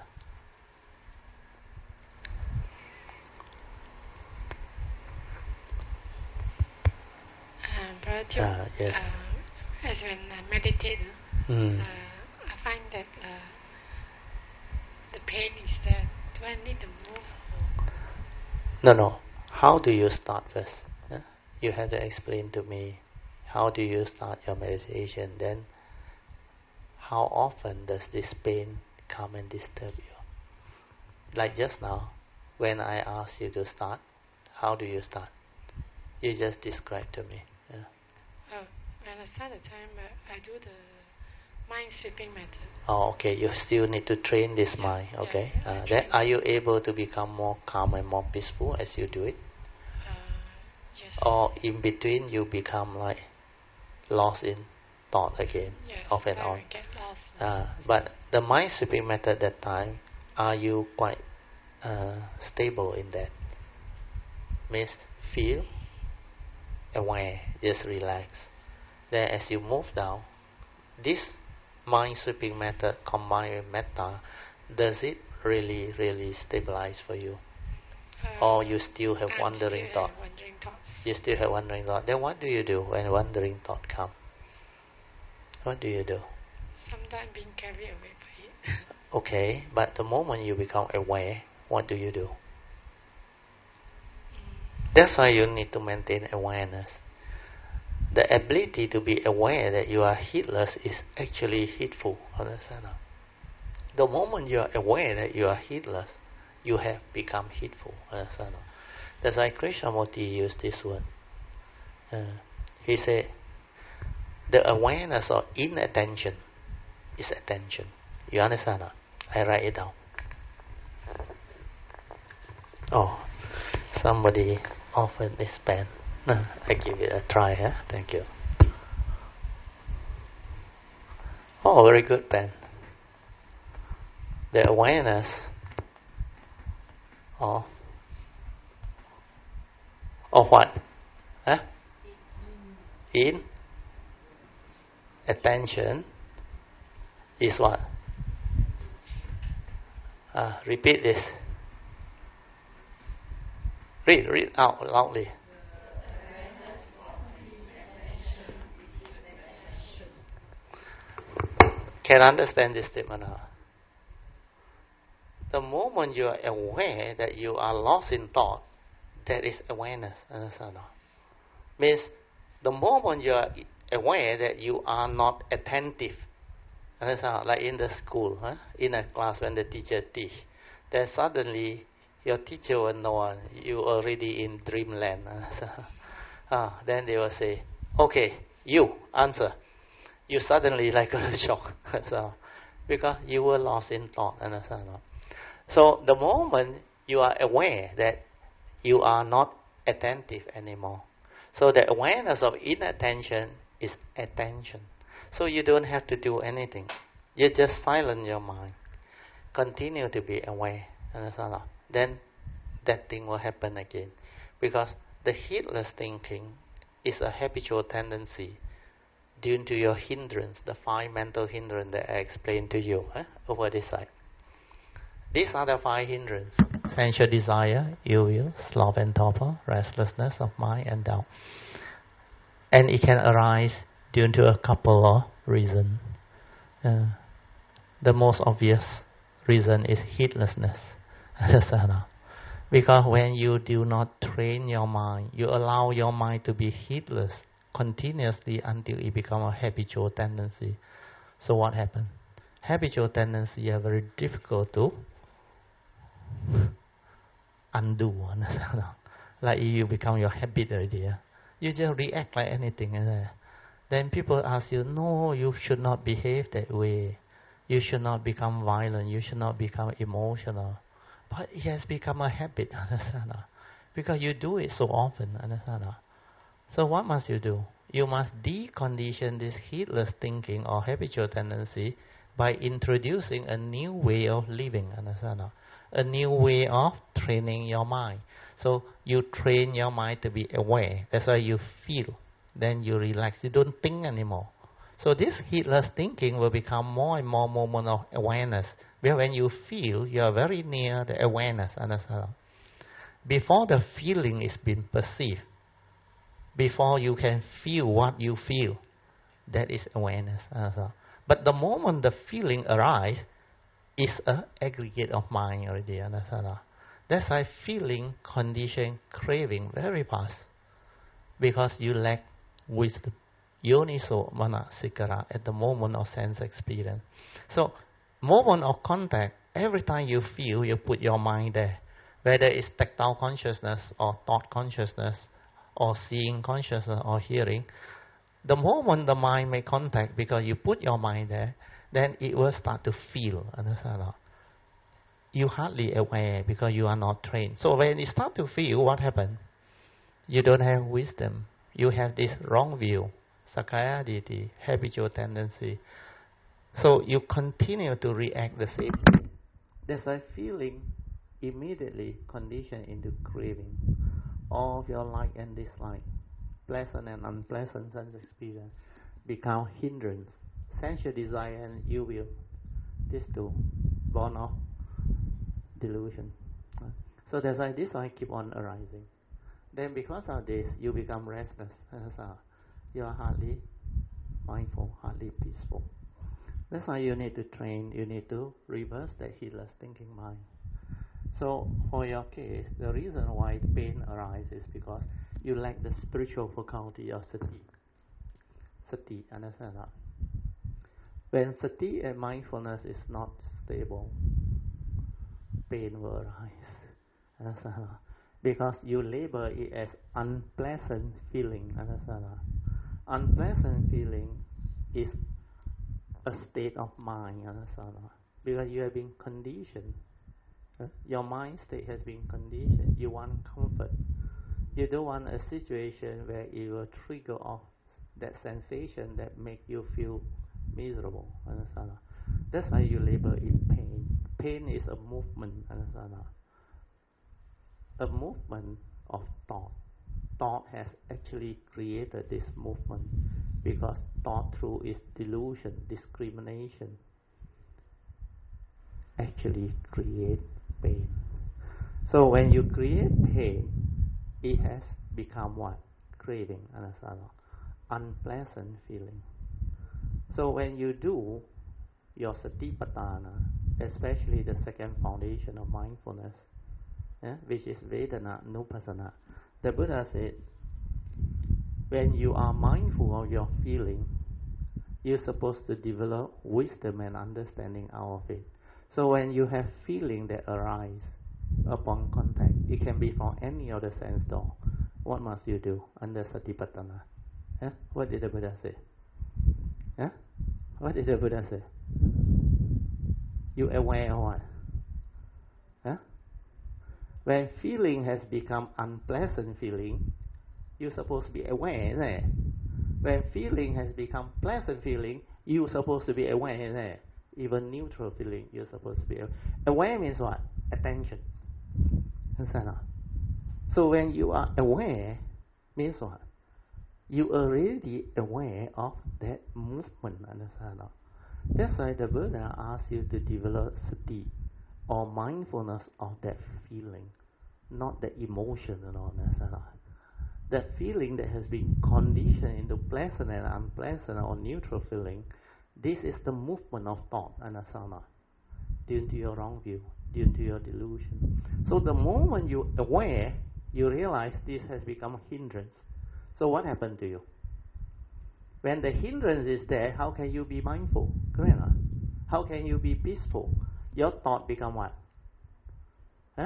Speaker 2: Uh, Brother,
Speaker 1: uh, yes.
Speaker 2: uh, as when I meditate,
Speaker 1: mm.
Speaker 2: uh, I find that uh, the pain is there. Do I need to move? Or?
Speaker 1: No, no. How do you start first? Yeah? You have to explain to me how do you start your meditation. Then, how often does this pain come and disturb you? Like just now, when I asked you to start, how do you start? You just describe to me. Yeah.
Speaker 2: Oh, when I start the time, uh, I do the mind sweeping method.
Speaker 1: Oh, okay. You still need to train this
Speaker 2: yeah,
Speaker 1: mind. Okay.
Speaker 2: Yeah,
Speaker 1: Uh, then, are you able to become more calm and more peaceful as you do it?
Speaker 2: Uh, yes.
Speaker 1: Or in between, you become like lost in thought again,
Speaker 2: yes,
Speaker 1: off and on.
Speaker 2: I get lost.
Speaker 1: Uh, but the mind sweeping method that time, are you quite uh, stable in that? Means feel, aware, just relax. Then as you move down, this mind sweeping method combined with metta, does it really, really stabilize for you?
Speaker 2: Uh,
Speaker 1: or you still have
Speaker 2: I'm
Speaker 1: wandering
Speaker 2: still
Speaker 1: thought?
Speaker 2: have wandering thoughts.
Speaker 1: You still have wandering thought. Then what do you do when wandering thought come? What do you do?
Speaker 2: Sometimes being carried away by it.
Speaker 1: Okay, but the moment you become aware, what do you do? That's why you need to maintain awareness. The ability to be aware that you are heedless is actually heedful. Understand? The moment you are aware that you are heedless, you have become heedful. Understand? That's why Krishnamurti used this word. Uh, he said, the awareness of inattention is attention. You understand? I write it down. Oh, somebody offered this pen. I give it a try. Huh? Thank you. Oh, very good pen. The awareness of of what? Huh? In attention is what? Uh, repeat this. Read, read out loudly. Can understand this statement now? The moment you are aware that you are lost in thought, that is awareness. Understand? Means the moment you are aware that you are not attentive. Understand? Like in the school, huh? In a class when the teacher teach, then suddenly your teacher will know you already in dreamland. ah, then they will say, okay, you answer. You suddenly like a shock. so, because you were lost in thought. Understand? So the moment you are aware that you are not attentive anymore. So the awareness of inattention is attention. So you don't have to do anything. You just silence your mind. Continue to be aware. Understand? Then that thing will happen again. Because the heedless thinking is a habitual tendency due to your hindrance, the five mental hindrance that I explained to you eh, over this side. These are the five hindrances: sensual desire, ill will, sloth and torpor, restlessness of mind and doubt. And it can arise due to a couple of reasons. Uh, the most obvious reason is heedlessness. Because when you do not train your mind, you allow your mind to be heedless continuously until it becomes a habitual tendency. So what happens? Habitual tendencies are very difficult to undo. Like you become your habit idea. You just react like anything. Then people ask you, no, you should not behave that way. You should not become violent. You should not become emotional. But it has become a habit. Because you do it so often. So what must you do? You must decondition this heedless thinking or habitual tendency by introducing a new way of living. Understand? a new way of training your mind. So you train your mind to be aware. That's why you feel. Then you relax. You don't think anymore. So this heedless thinking will become more and more moment of awareness. Where when you feel, you are very near the awareness. Understand? Before the feeling is being perceived, before you can feel what you feel, that is awareness. Understand? But the moment the feeling arises, is an aggregate of mind already. Understand? That's why feeling, condition, craving very fast. Because you lack wisdom. Yoniso manasikara at the moment of sense experience. So, moment of contact, every time you feel, you put your mind there. Whether it's tactile consciousness or thought consciousness or seeing consciousness or hearing, the moment the mind make contact, because you put your mind there, then it will start to feel. Understand? You hardly aware because you are not trained. So when you start to feel, what happens? You don't have wisdom. You have this wrong view, Sakaya Ditti, habitual tendency. So you continue to react the same way. There's a feeling immediately conditioned into craving. All of your like and dislike, pleasant and unpleasant sense experience become hindrance. Sensual desire and you will. These two, born of delusion. So that's why this one keep on arising. Then because of this, you become restless. You are hardly mindful, hardly peaceful. That's why you need to train, you need to reverse that heedless thinking mind. So for your case, the reason why pain arises is because you lack the spiritual faculty of sati. Sati, understand that? When sati and mindfulness is not stable, pain will arise. Understand that? Because you label it as unpleasant feeling. Understand that? Unpleasant feeling is a state of mind. Understand that? Because you have been conditioned. Your mind state has been conditioned. You want comfort. You don't want a situation where it will trigger off that sensation that make you feel miserable. Understand? That's why you label it pain. Pain is a movement. Understand? A movement of thought. Thought has actually created this movement because thought through its delusion, discrimination, actually create pain. So when you create pain, it has become what? Craving, understand? Unpleasant feeling. So when you do your satipatthana, especially the second foundation of mindfulness, yeah, which is Vedana Nupassana, the Buddha said, when you are mindful of your feeling, you're supposed to develop wisdom and understanding out of it. So when you have feeling that arise upon contact, it can be from any of the sense door. What must you do under Satipatthana? Eh? What did the Buddha say? Eh? What did the Buddha say? You aware of what? Eh? When feeling has become unpleasant feeling, you're supposed to be aware, isn't it? When feeling has become pleasant feeling, you're supposed to be aware, isn't it? Even neutral feeling, you're supposed to be aware. Aware means what? Attention. Understand? So when you are aware, means what? You are already aware of that movement. Understand? That's why the Buddha asks you to develop sati, or mindfulness of that feeling, not the emotion and all. Understand? That feeling that has been conditioned into pleasant and unpleasant or neutral feeling, this is the movement of thought, understand? Due to your wrong view, due to your delusion. So the moment you're aware, you realize this has become a hindrance. So what happened to you? When the hindrance is there, how can you be mindful? Correct? How can you be peaceful? Your thought become what? Huh?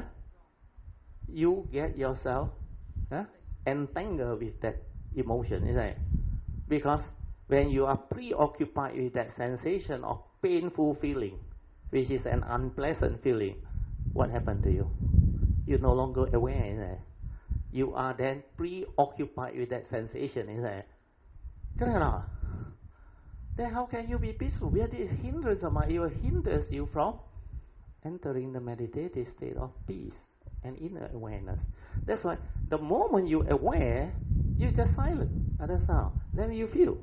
Speaker 1: You get yourself huh? entangled with that emotion, isn't it? Because when you are preoccupied with that sensation of painful feeling, which is an unpleasant feeling, what happened to you? You're no longer aware, isn't it? You are then preoccupied with that sensation, isn't it? Correct? Then how can you be peaceful? Where this hindrance of mind, it will hinders you from
Speaker 3: entering the meditative state of peace and inner awareness. That's why the moment you're aware, you just silent. Understand? Then you feel.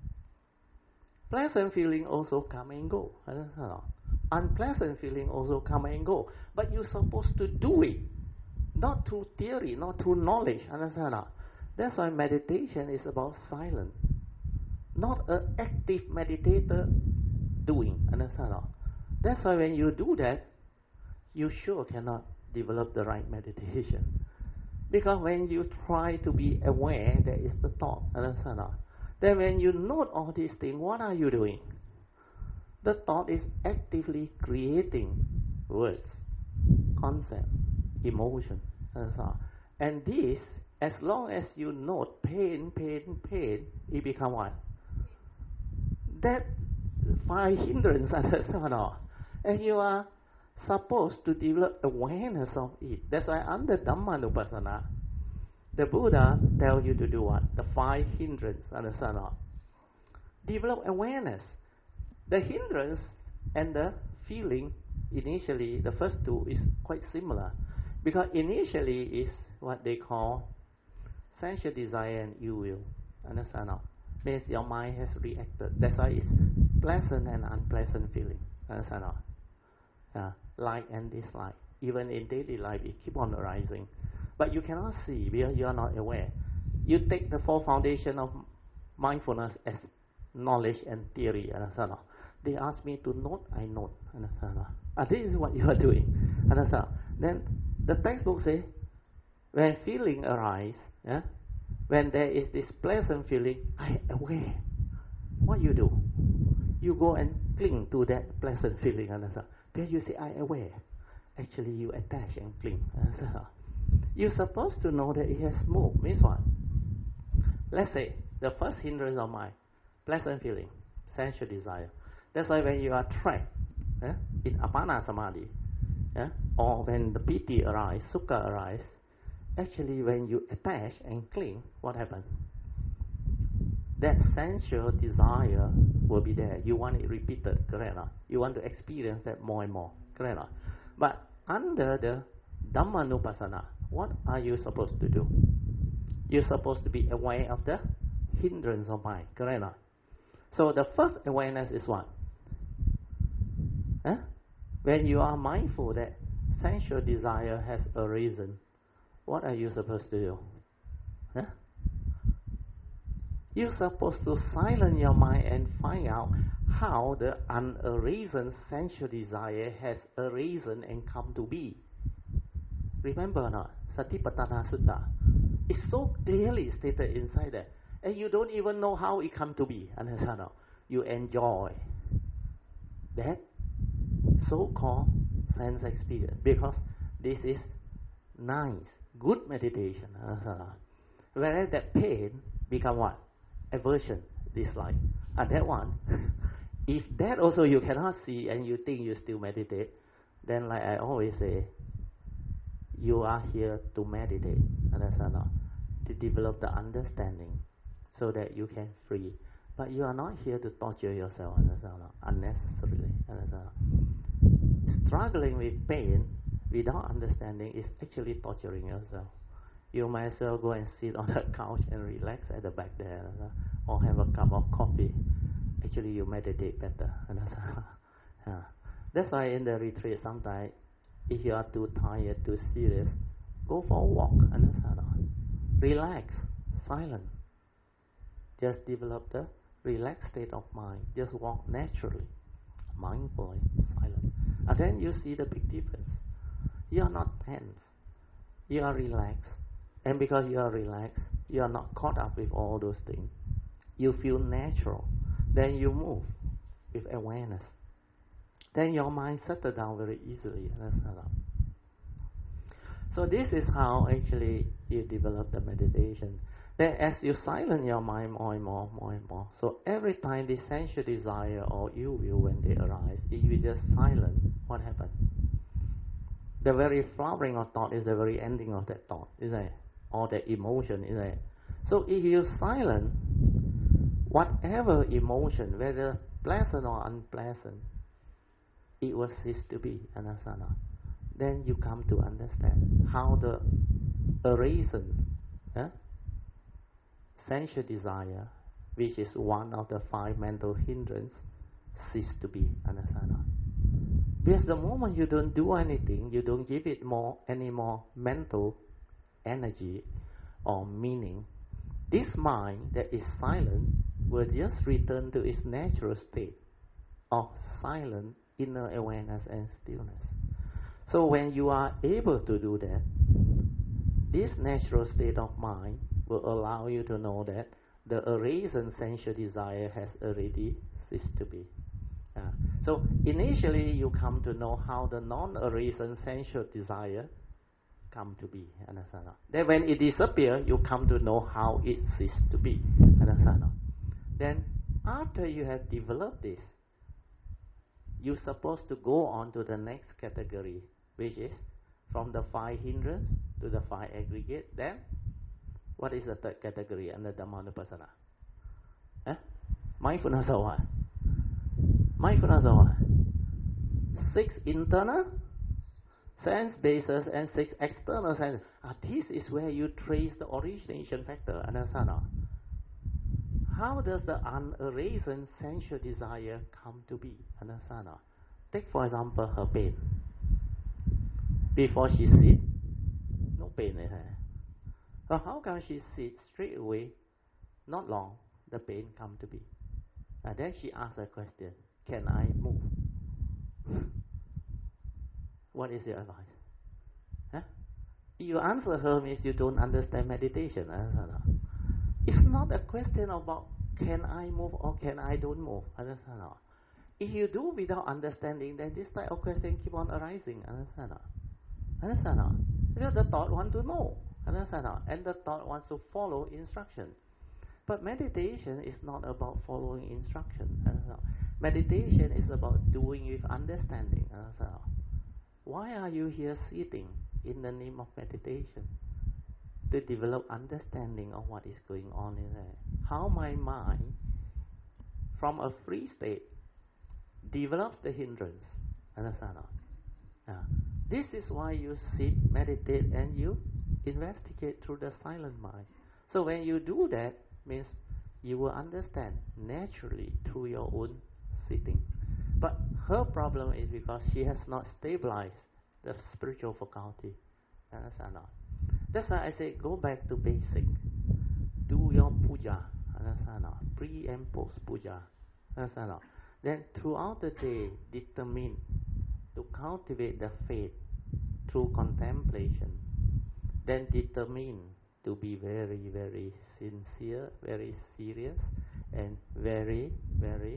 Speaker 3: Pleasant feeling also come and go. Understand? Unpleasant feeling also come and go. But you're supposed to do it. Not through theory, not through knowledge. Understand? That's why meditation is about silence. Not an active meditator doing. Understand? That's why when you do that, you sure cannot develop the right meditation. Because when you try to be aware, there is the thought. Understand? Then when you note all these things, what are you doing? The thought is actively creating words, concept, emotion. Understand? And this, as long as you note pain, pain, pain, it becomes what? That five hindrance. Understand? And you are supposed to develop awareness of it. That's why under Dhammanupassana, the Buddha tells you to do what? The five hindrance. Understand? Develop awareness. The hindrance and the feeling, initially, the first two is quite similar. Because initially is what they call sensual desire and ill will. Understand? Means your mind has reacted. That's why it's pleasant and unpleasant feeling. Understand? Uh, like and dislike. Even in daily life, it keep on arising. But you cannot see because you are not aware. You take the four foundation of mindfulness as knowledge and theory. Understand? They ask me to note, I note. Understand? Uh, this is what you are doing. Understand? Then the textbook says, when feeling arise, yeah, when there is this pleasant feeling, I aware. What you do? You go and cling to that pleasant feeling. Understand? Then you say, I aware. Actually, you attach and cling. You're supposed to know that it has moved. Means what? Let's say, the first hindrance of mind, pleasant feeling, sensual desire. That's why when you are trapped eh, in Apana Samadhi, eh, or when the piti arises, sukha arises, actually when you attach and cling, what happens? That sensual desire will be there. You want it repeated, correct? Or? You want to experience that more and more, correct? Or? But under the Dhammanupassana, what are you supposed to do? You're supposed to be aware of the hindrance of mind, correct? Or? So the first awareness is what? Huh? When you are mindful that sensual desire has arisen, what are you supposed to do? Huh? You're supposed to silence your mind and find out how the unarisen sensual desire has arisen and come to be. Remember or not? Satipatthana Sutta. It's so clearly stated inside there. And you don't even know how it come to be. Understand? You enjoy that so-called sense experience because this is nice, good meditation. Whereas that pain become what? Aversion, dislike. And that one, if that also you cannot see and you think you still meditate, then like I always say, you are here to meditate, understand? To develop the understanding so that you can free. But you are not here to torture yourself, understand? Unnecessarily, understand? Struggling with pain without understanding is actually torturing yourself. You might as well go and sit on the couch and relax at the back there, uh, or have a cup of coffee. Actually, you meditate better. uh, that's why in the retreat, sometimes, if you are too tired, too serious, go for a walk. Understand? Relax, silent. Just develop the relaxed state of mind. Just walk naturally, mindfully, silent. And then you see the big difference. You are not tense. You are relaxed. And because you are relaxed, you are not caught up with all those things. You feel natural. Then you move with awareness. Then your mind settles down very easily. So this is how actually you develop the meditation. Then as you silence your mind more and more, more and more. So every time the sensual desire or ill will when they arise, if you just silence, what happens? The very flowering of thought is the very ending of that thought, isn't it? Or that emotion, isn't it? So if you silence whatever emotion, whether pleasant or unpleasant, it will cease to be. Understand? Then you come to understand how the arisen eh, sensual desire, which is one of the five mental hindrances, cease to be. Understand? Because the moment you don't do anything, you don't give it more any more mental energy or meaning, this mind that is silent will just return to its natural state of silent inner awareness and stillness. So when you are able to do that, this natural state of mind will allow you to know that the arisen sensual desire has already ceased to be. Uh, so initially you come to know how the non-arisen sensual desire come to be. Understand? Then when it disappears, you come to know how it ceased to be. Understand? Then after you have developed this, you're supposed to go on to the next category, which is from the five hindrance to the five aggregate. Then what is the third category under Dhammanupassana? Eh? Mindfulness of what? Mindfulness of what? Six internal sense bases and six external sense. Ah, this is where you trace the origination factor. Understand? How does the unarisen sensual desire come to be? Understand? Take for example her pain. Before she sit, no pain in her. So how come she sits straight away? Not long, the pain come to be. And then she asks a question: can I move? What is your advice? Huh? You answer her means you don't understand meditation. Understand? It's not a question about can I move or can I don't move. Understand? If you do without understanding, then this type of question keep on arising. Understand? Understand? Because the thought wants to know. Understand? And the thought wants to follow instruction. But meditation is not about following instruction. Understand? Meditation is about doing with understanding. Understand? Why are you here sitting in the name of meditation? To develop understanding of what is going on in there. How my mind, from a free state, develops the hindrance. Understand? Yeah. This is why you sit, meditate, and you investigate through the silent mind. So when you do that, means you will understand naturally through your own sitting. But her problem is because she has not stabilized the spiritual faculty. Understand? That's why I say go back to basic. Do your puja. Understand? Pre and post puja. Understand? Then throughout the day, determine to cultivate the faith through contemplation. Then determine to be very, very sincere, very serious, and very, very,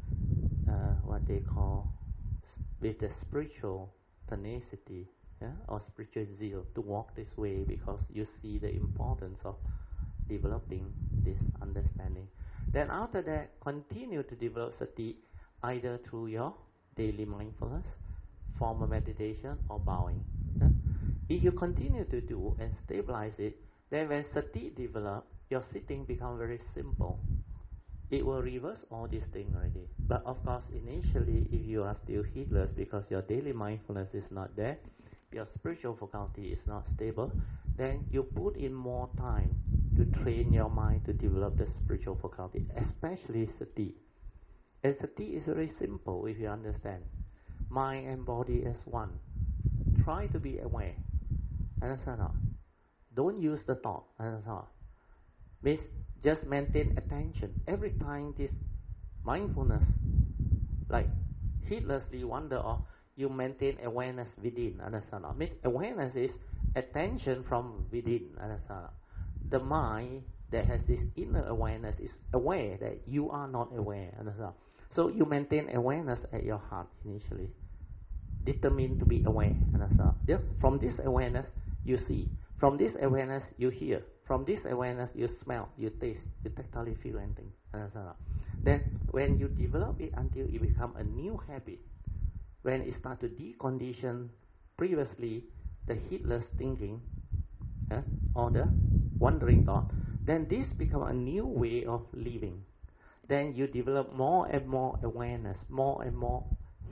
Speaker 3: uh, what they call, with the spiritual tenacity, yeah, or spiritual zeal to walk this way, because you see the importance of developing this understanding. Then after that, continue to develop sati either through your daily mindfulness, formal meditation, or bowing. Yeah? If you continue to do and stabilize it, then when sati develop, your sitting become very simple. It will reverse all these things already. But of course, initially, if you are still heedless because your daily mindfulness is not there, your spiritual faculty is not stable, then you put in more time to train your mind to develop the spiritual faculty, especially sati. And sati is very simple if you understand. Mind and body as one. Try to be aware. Understand? Don't use the thought. Understand? Means just maintain attention. Every time this mindfulness, like heedlessly wander off, you maintain awareness within. Understand? Means awareness is attention from within. Understand? The mind that has this inner awareness is aware that you are not aware. Understand? So you maintain awareness at your heart initially. Determined to be aware. Understand? Yes? From this awareness, you see. From this awareness, you hear. From this awareness, you smell, you taste, you tactily feel anything. Understand? Then, when you develop it until it becomes a new habit, when it starts to decondition previously the heedless thinking, eh, or the wandering thought, then this becomes a new way of living. Then you develop more and more awareness, more and more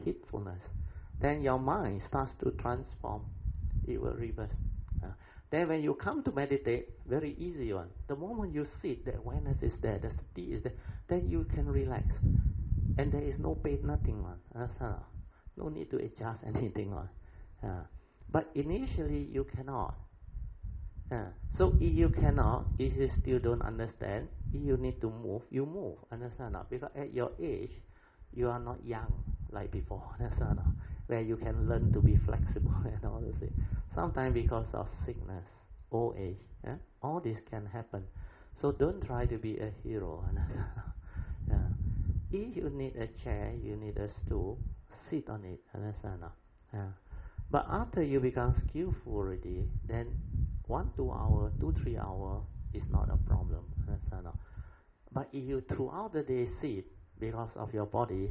Speaker 3: heedfulness, then your mind starts to transform. It will reverse. Uh, then when you come to meditate, very easy one. The moment you sit, the awareness is there, the sati is there, then you can relax. And there is no pain, nothing one. Uh, no need to adjust anything one. Uh, but initially you cannot. Uh, so if you cannot, if you still don't understand, if you need to move, you move. Understand? Because at your age, you are not young like before. Understand? Where you can learn to be flexible and all those things. Sometimes because of sickness, old age, yeah? All this can happen. So don't try to be a hero. Yeah. If you need a chair, you need a stool, sit on it. Understand? Yeah. But after you become skillful already, then one, two hour, two, three hour is not a problem. Understand? But if you throughout the day sit because of your body,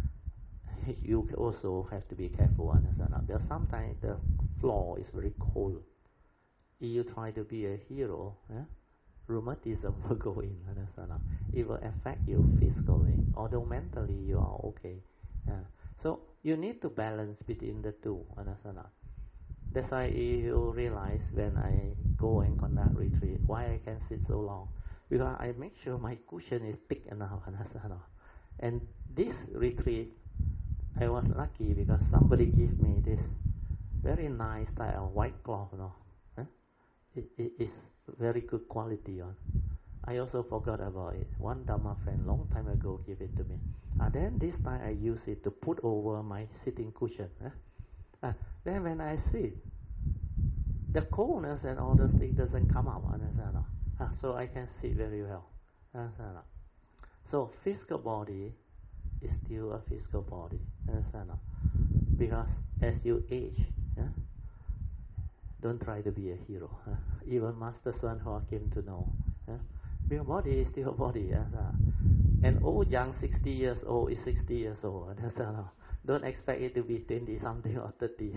Speaker 3: you also have to be careful. Understand? Because sometimes the floor is very cold. If you try to be a hero, eh, rheumatism will go in. Understand? It will affect you physically, although mentally you are okay. Yeah. So you need to balance between the two. Understand? That's why you realize when I go and conduct retreat, why I can sit so long. Because I make sure my cushion is thick enough. Understand? And this retreat, I was lucky because somebody gave me this very nice style of white cloth. No? Huh? It, it is very good quality. On. I also forgot about it. One Dhamma friend long time ago gave it to me. And then this time I use it to put over my sitting cushion. Huh? Uh, then when I sit, the coldness and all those things doesn't come out. Understand? Uh, so I can sit very well. Understand? So physical body is still a physical body. Understand? Because as you age, yeah, don't try to be a hero. Huh? Even Master Swan Hoa came to know. Huh? Your body is still a body. Understand? And old young sixty years old is sixty years old. Understand? Don't expect it to be twenty something or thirty.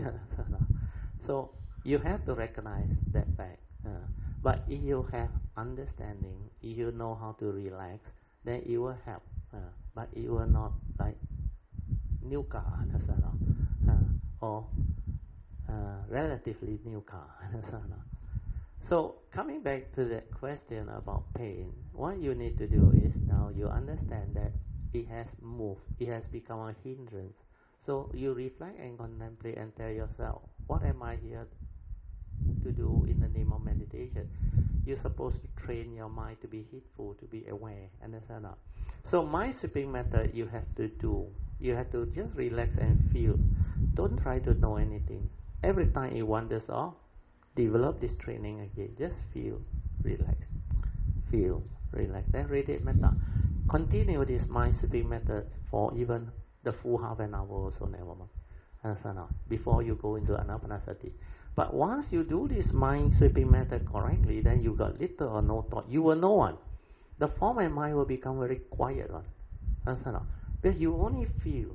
Speaker 3: So you have to recognize that fact. Uh, but if you have understanding, if you know how to relax, then it will help. Uh, but it will not like new car, understand? Uh, or uh, relatively new car, understand? So coming back to the question about pain, what you need to do is now you understand that it has moved, it has become a hindrance. So you reflect and contemplate and tell yourself, what am I here to do in the name of meditation? You're supposed to train your mind to be heedful, to be aware, understand? So mind sweeping method you have to do. You have to just relax and feel. Don't try to know anything. Every time it wanders off, develop this training again. Just feel, relax, feel, relax. Then read it method. Continue this mind sweeping method for even the full half an hour or so, never mind. Understand? Before you go into anapanasati. But once you do this mind sweeping method correctly, then you got little or no thought. You will know one. The form and mind will become very quiet one. Understand? Because you only feel,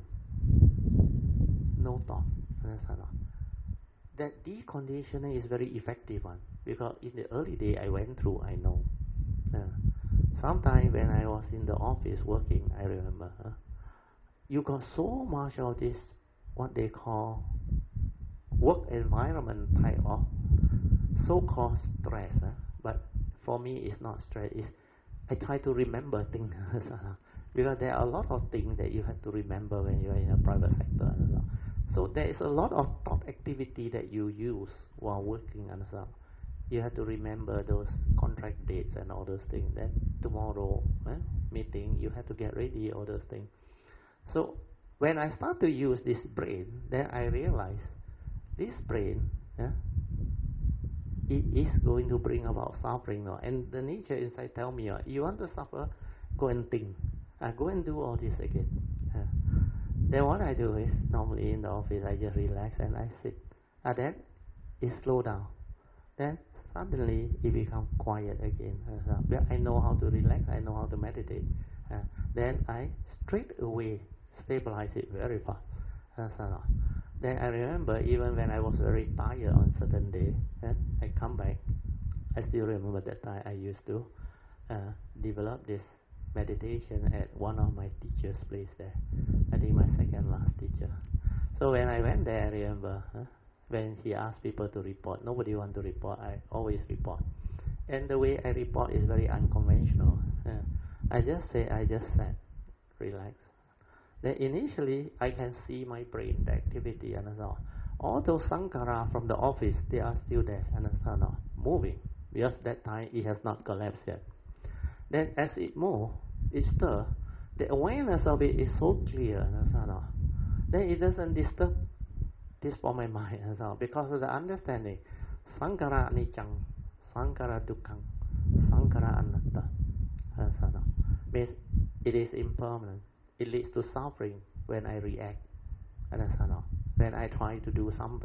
Speaker 3: no thought. Understand? That deconditioning is very effective one. Because in the early day I went through, I know. Uh, Sometimes when I was in the office working, I remember, uh, you got so much of this, what they call work environment type of so-called stress. Uh, but for me, it's not stress. It's I try to remember things. Because there are a lot of things that you have to remember when you are in a private sector. So there is a lot of thought activity that you use while working. And so you have to remember those contract dates and all those things. Then tomorrow eh, meeting, you have to get ready, all those things. So when I start to use this brain, then I realize this brain, eh, it is going to bring about suffering. No? And the nature inside tell me, uh, you want to suffer, go and think. Uh, go and do all this again. Uh, then what I do is, normally in the office, I just relax and I sit. And then it slow down. Then suddenly it becomes quiet again. Uh, so I know how to relax, I know how to meditate. Uh, then I straight away stabilize it very fast. Uh, so then I remember even when I was very tired on certain day, uh, I come back. I still remember that time I used to uh, develop this meditation at one of my teachers' place there. I think my second last teacher. So when I went there, I remember huh, when he asked people to report, nobody want to report. I always report, and the way I report is very unconventional. Yeah. I just say, I just sat, relax. Then initially, I can see my brain, the activity, and so on. All those sankhara from the office, they are still there, understand? Moving, because that time it has not collapsed yet. Then as it moves, it stirs. The awareness of it is so clear, understand? Then it doesn't disturb this for my mind, understand? Because of the understanding. Sankhara anicca, sankhara dukkha, sankhara anatta. Understand? Means it is impermanent. It leads to suffering when I react. Understand? When I try to do something.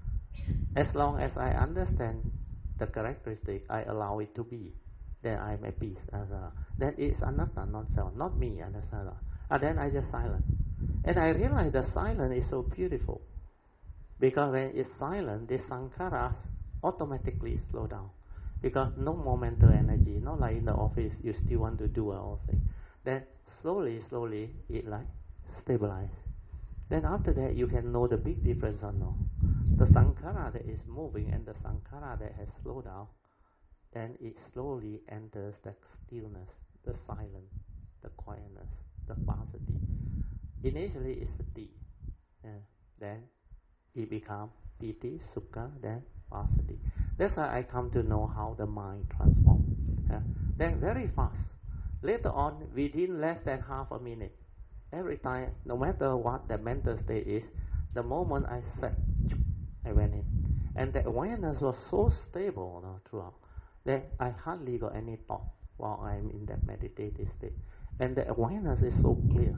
Speaker 3: As long as I understand the characteristic, I allow it to be. Then I'm at peace. Understand? Then it's anatta, not self, not me. Understand? And then I just silent. And I realize the silence is so beautiful. Because when it's silent, the sankharas automatically slow down. Because no more mental energy, not like in the office, you still want to do all things. Then slowly, slowly, it like stabilize. Then after that, you can know the big difference or no. The sankhara that is moving and the sankhara that has slowed down, then it slowly enters the stillness, the silence, the quietness, the passaddhi. Initially, it's sati. Yeah. Then it becomes piti, sukha, then passaddhi. That's why I come to know how the mind transforms. Yeah. Then very fast. Later on, within less than half a minute, every time, no matter what the mental state is, the moment I sat, I went in. And the awareness was so stable, you know, throughout that I hardly got any thought while I'm in that meditative state. And the awareness is so clear.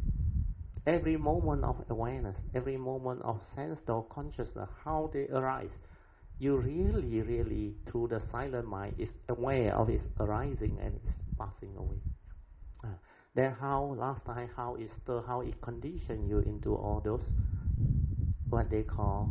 Speaker 3: Every moment of awareness, every moment of sense or consciousness, how they arise, you really, really, through the silent mind, is aware of its arising and its passing away. Uh, then how, last time, how it stir, how it condition you into all those, what they call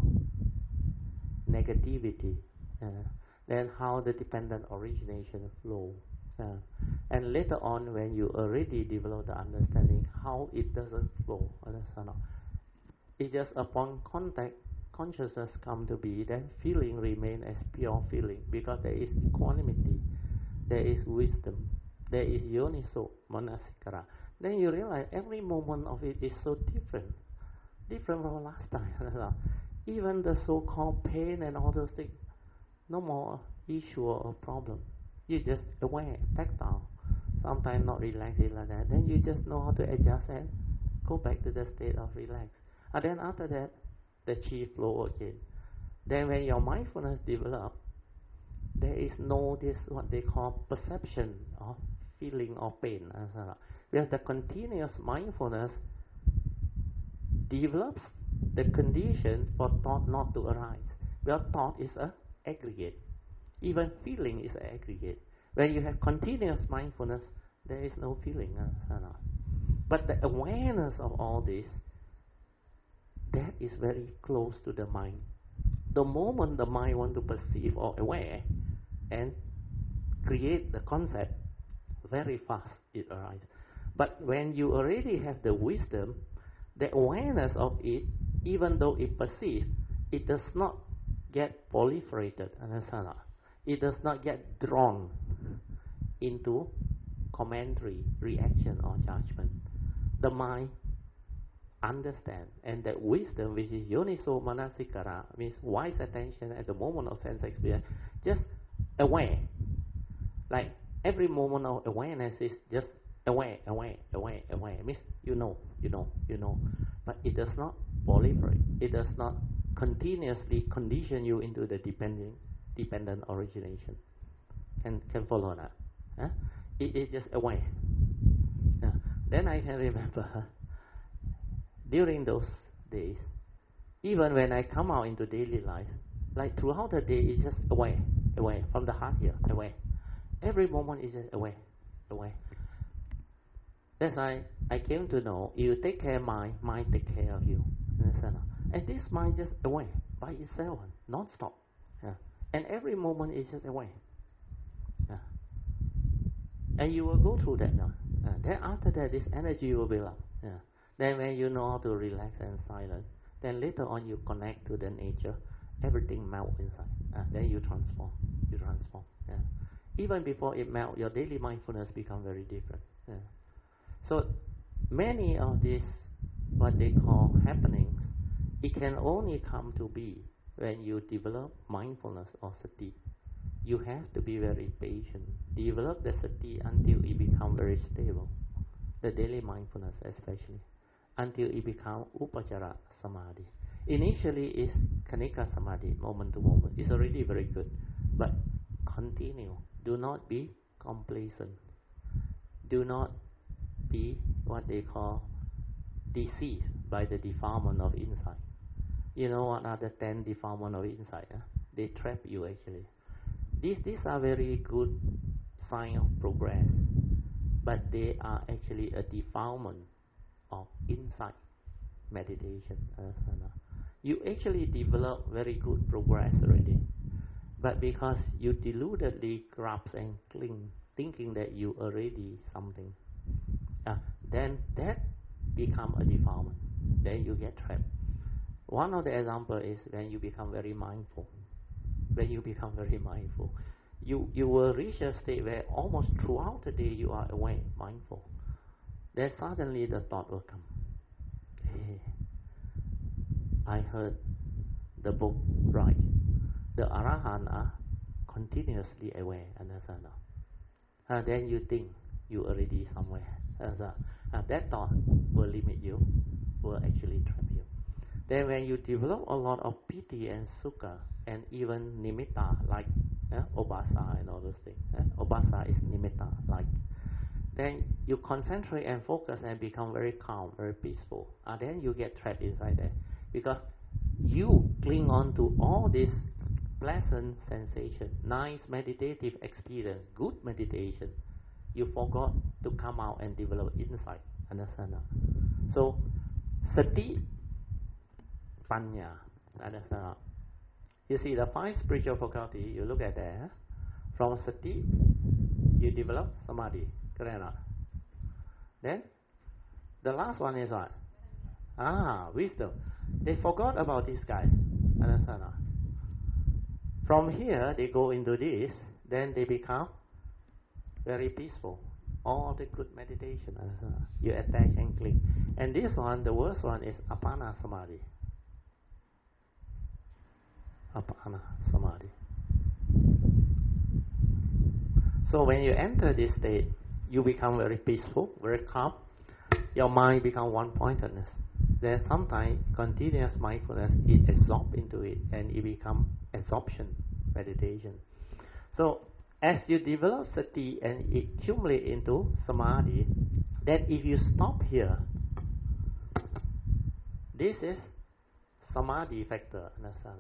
Speaker 3: negativity. Uh, then how the dependent origination flow. Uh, and later on, when you already develop the understanding, how it doesn't flow. Understand? It's just upon contact, consciousness come to be, then feeling remain as pure feeling, because there is equanimity, there is wisdom, there is yoniso, manasikara. Then you realize every moment of it is so different, different from last time. Even the so-called pain and all those things, no more issue or problem. You just aware, tactile. Sometimes not relaxed like that. Then you just know how to adjust and go back to the state of relax. And then after that, the chi flow again. Then when your mindfulness develops, there is no this what they call perception of feeling or pain. Because the continuous mindfulness develops the condition for thought not to arise. Because thought is an aggregate. Even feeling is an aggregate. When you have continuous mindfulness, there is no feeling. But the awareness of all this, that is very close to the mind. The moment the mind wants to perceive or aware and create the concept, very fast it arises. But when you already have the wisdom, the awareness of it, even though it perceives, it does not get proliferated. Understand? It does not get drawn into commentary, reaction, or judgment. The mind understand, and that wisdom, which is yoniso manasikara, means wise attention at the moment of sense experience, just aware. Like every moment of awareness is just aware, aware, aware, aware. Means you know, you know, you know. But it does not proliferate. It does not continuously condition you into the dependent, dependent origination. Can can follow that? Huh? It is just aware. Yeah. Then I can remember during those days, even when I come out into daily life, like throughout the day, it's just aware, aware, from the heart here, aware. Every moment is just aware, aware. That's why I came to know, you take care of mind, mind take care of you. Understand? And this mind just aware by itself, non-stop. Yeah. And every moment is just aware. Yeah. And you will go through that now. Uh, then after that, this energy will build up. Yeah. Then when you know how to relax and silent, then later on you connect to the nature, everything melt inside. Uh, then you transform. You transform. Yeah. Even before it melt, your daily mindfulness become very different. Yeah. So many of these, what they call happenings, it can only come to be when you develop mindfulness or sati. You have to be very patient. Develop the sati until it become very stable. The daily mindfulness especially. Until it become upachara samadhi. Initially it's kanika samadhi, moment to moment. It's already very good. But continue. Do not be complacent. Do not be what they call deceived by the defilement of insight. You know what are the ten defilement of insight? Huh? They trap you actually. These, these are very good sign of progress, but they are actually a defilement of insight meditation. Uh, you actually develop very good progress already, but because you deludedly grasp and cling, thinking that you already something, uh, then that become a defilement. Then you get trapped. One of the example is when you become very mindful. When you become very mindful, you you will reach a state where almost throughout the day you are awake, mindful. Then suddenly the thought will come. Hey, I heard the book right. The Arahant are continuously aware, understand? Uh, then you think you already somewhere. Uh, that thought will limit you, will actually trap you. Then when you develop a lot of piti and sukha and even nimitta like uh, obasa and all those things. Uh, obasa is nimitta like. Then you concentrate and focus and become very calm, very peaceful. And then you get trapped inside there. Because you cling on to all this pleasant sensation, nice meditative experience, good meditation. You forgot to come out and develop insight. Understand that? So, sati, panya. Understand that? You see the five spiritual faculty, you look at there. From sati, you develop samadhi. Correct or not? Then, the last one is what? Ah, wisdom. They forgot about this guy. Understand or not? From here, they go into this, then they become very peaceful. All the good meditation. Understand? You attach and click. And this one, the worst one is apana samadhi. Apana samadhi. So when you enter this state, you become very peaceful, very calm. Your mind become one-pointedness. Then sometimes continuous mindfulness it absorbs into it, and it become absorption meditation. So as you develop sati and it accumulate into samadhi, then if you stop here, this is samadhi factor. Understand?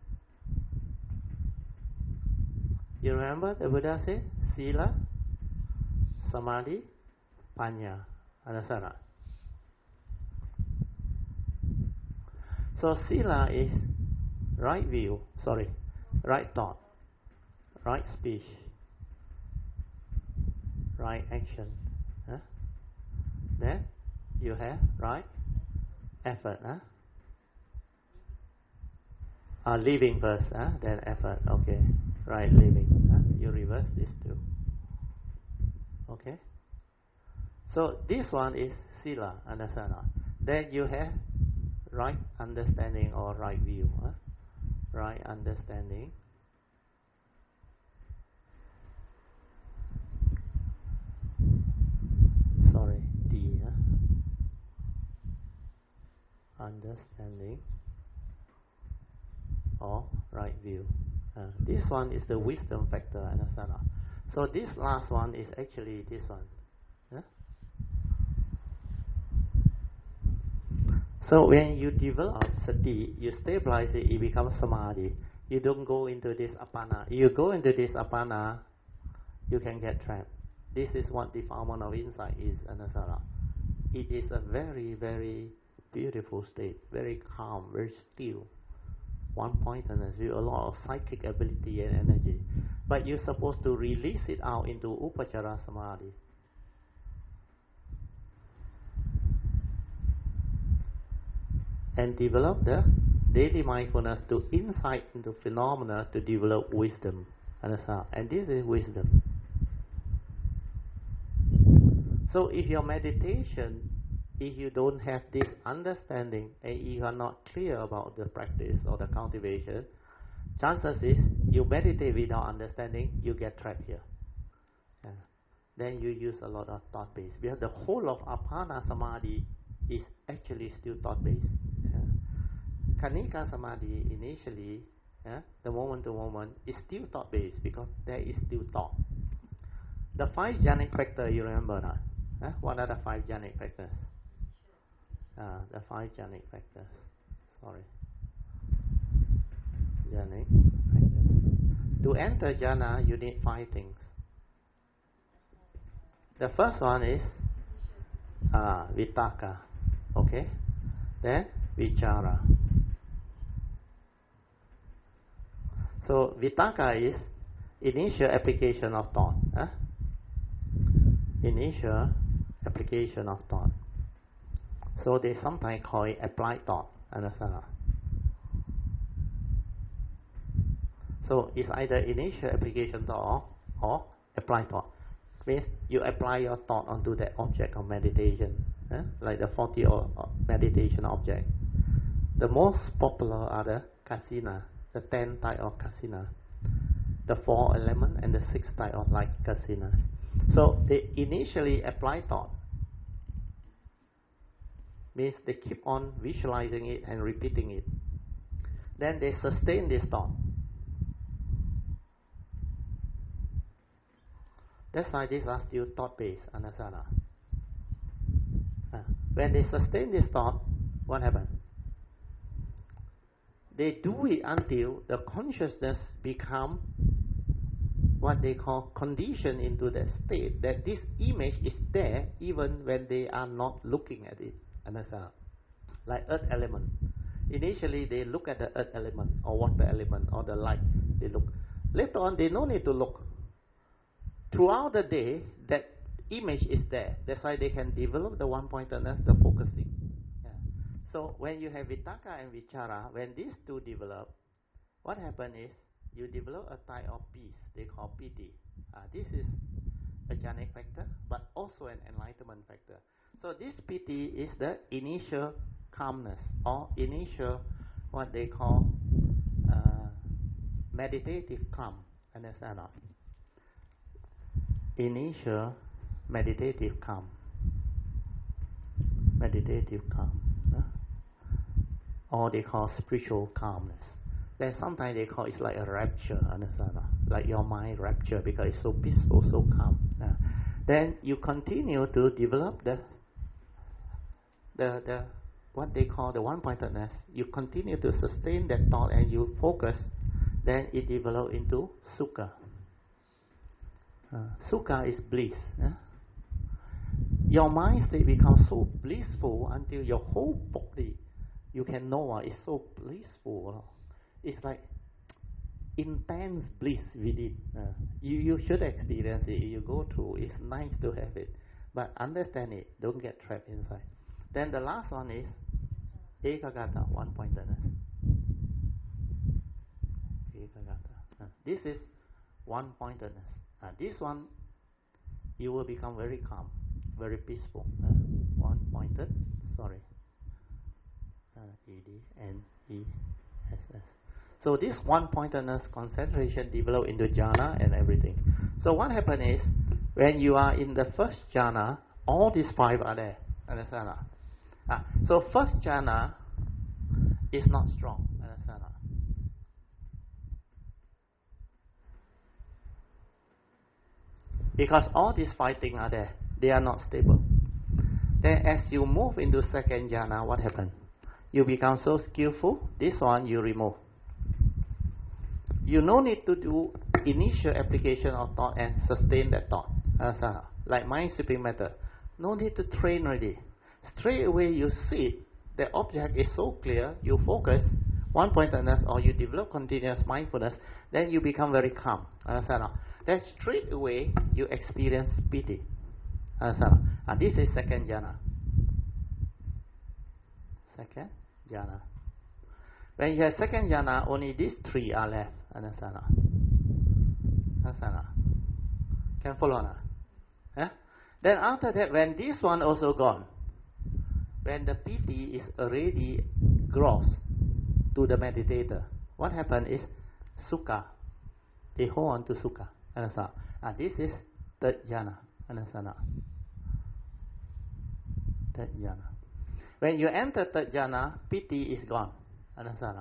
Speaker 3: You remember the Buddha said sila, samadhi, panya. Understand? So sila is right view, sorry, right thought, right speech, right action. Huh? Then you have right effort. Huh? Uh, living first, huh? Then effort. Okay, right living. Huh? You reverse this too. Okay. So this one is sila, understand? Then you have right understanding or right view. Huh? Right understanding. Sorry, D. Huh? Understanding or right view. Uh, this one is the wisdom factor, understand? So this last one is actually this one. Yeah? So when you develop sati, you stabilize it, it becomes samadhi. You don't go into this apana. If you go into this apana, you can get trapped. This is what defilement of insight is, understand? It is a very, very beautiful state, very calm, very still. One pointedness with a lot of psychic ability and energy. But you're supposed to release it out into upachara samadhi. and develop the daily mindfulness to insight into phenomena to develop wisdom. Understand? And this is wisdom. So if your meditation, if you don't have this understanding and you are not clear about the practice or the cultivation, chances is you meditate without understanding, you get trapped here. Yeah. Then you use a lot of thought base, because the whole of Apana Samadhi is actually still thought based. Yeah. Kanika Samadhi initially, yeah, the moment to moment, is still thought based because there is still thought. The five jhanic factors, you remember that? Huh? What are the five jhanic factors? Uh, the five jhanic factors. Sorry. Jhanic factors. To enter jhana, you need five things. The first one is uh, vitaka. Okay? Then vichara. So vitaka is initial application of thought. Huh? Initial application of thought. So they sometimes call it applied thought. Understand? So it's either initial application thought or, or applied thought. Means you apply your thought onto that object of meditation, eh? Like the forty or, or meditation object. The most popular are the kasina, the ten type of kasina, the four element and the six type of like kasina. So they initially apply thought. Means they keep on visualizing it and repeating it. Then they sustain this thought. That's why these are still thought-based, understand? Uh, when they sustain this thought, what happens? They do it until the consciousness become what they call conditioned into that state, that this image is there even when they are not looking at it. Understand? Like earth element. Initially, they look at the earth element or water element or the light. They look. Later on, they no need to look. Throughout the day, that image is there. That's why they can develop the one-pointedness, the focusing. Yeah. So when you have vitaka and vichara, when these two develop, what happens is you develop a type of peace they call piti. Uh, this is a jhanic factor, but also an enlightenment factor. So this piti is the initial calmness or initial what they call uh, meditative calm. Understand? Initial meditative calm. Meditative calm. Uh, or they call spiritual calmness. Then sometimes they call it like a rapture, understand? Uh, like your mind rapture because it's so peaceful, so calm. Uh, then you continue to develop the the the what they call the one-pointedness. You continue to sustain that thought and you focus. Then it develops into sukha. Uh, sukha is bliss. Eh? Your mind state becomes so blissful until your whole body, you can know uh, it's so blissful. Uh, it's like intense bliss within. Uh, you, you should experience it. You go through. It's nice to have it. But understand it. Don't get trapped inside. Then the last one is ekagata, one-pointedness. Ekagata. Uh, this is one-pointedness. Uh, this one, you will become very calm, very peaceful. Uh, one-pointed, sorry. Uh, E D N E S S. So this one-pointedness concentration develop into jhana and everything. So what happens is, when you are in the first jhana, all these five are there. Understand? Ah, so first jhana is not strong. Understand? Because all these five things are there. They are not stable. Then as you move into second jhana, what happens? You become so skillful, this one you remove. You no need to do initial application of thought and sustain that thought. Understand? Like mind sweeping method. No need to train already. Straight away you see the object is so clear, you focus one-pointedness or you develop continuous mindfulness, then you become very calm. Understand? Then straight away you experience piti. Understand? And this is second jhana. Second jhana. When you have second jhana, only these three are left. Understand? Understand? Can follow now? Yeah? Then after that, when this one also gone, when the piti is already gross to the meditator, what happens is sukha. They hold on to sukha. Understand? And this is third jhana. Understand? Third jhana. When you enter third jhana, piti is gone. Understand?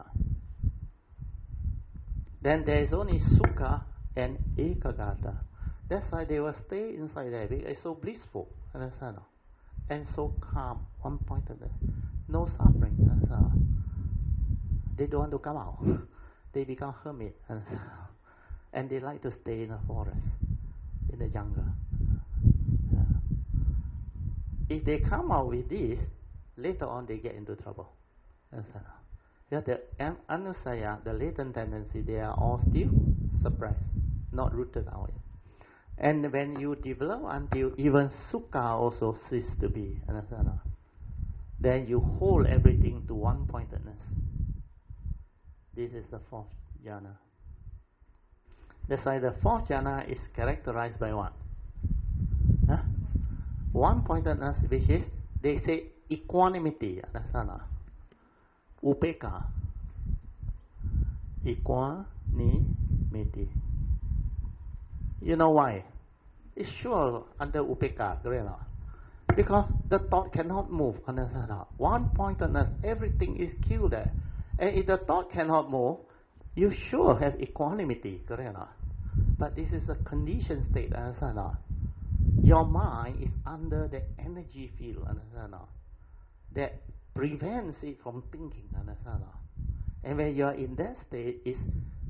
Speaker 3: Then there is only sukha and ekagata. That's why they will stay inside there. It's so blissful. Understand? And so calm, one-pointedness. No suffering. Understand? They don't want to come out. They become hermit. Understand? And they like to stay in the forest, in the jungle. Yeah. If they come out with this, later on they get into trouble. Understand? Yeah, the anusaya, the latent tendency, they are all still suppressed, not rooted out. And when you develop until even sukha also ceases to be, understand? Then you hold everything to one-pointedness. This is the fourth jhana. That's why the fourth jhana is characterized by what? Huh? One-pointedness, which is, they say equanimity, understand? Upeka. Equanimity. You know why? It's sure under upeka, because the thought cannot move. Understand? One pointedness, everything is killed there. And if the thought cannot move, you sure have equanimity. But this is a conditioned state. Understand? Your mind is under the energy field. Understand? That prevents it from thinking. Understand? And when you are in that state, is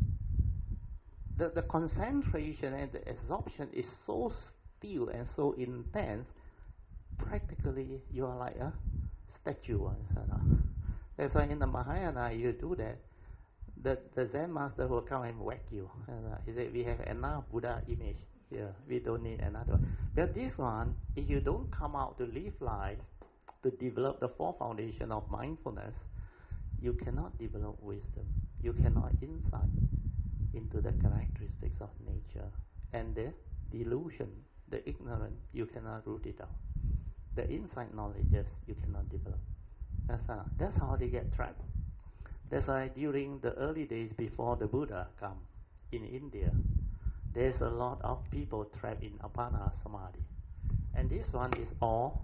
Speaker 3: the, the concentration and the absorption is so still and so intense, practically you are like a statue. Understand? That's why in the Mahayana you do that. The, the Zen master will come and whack you. He said, we have enough Buddha image here. We don't need another one. But this one, if you don't come out to live life, to develop the four foundation of mindfulness, you cannot develop wisdom. You cannot insight into the characteristics of nature. And the delusion, the ignorance, you cannot root it out. The insight knowledges, you cannot develop. That's how, that's how they get trapped. That's why during the early days before the Buddha come in India, there's a lot of people trapped in Apana Samadhi. And this one is all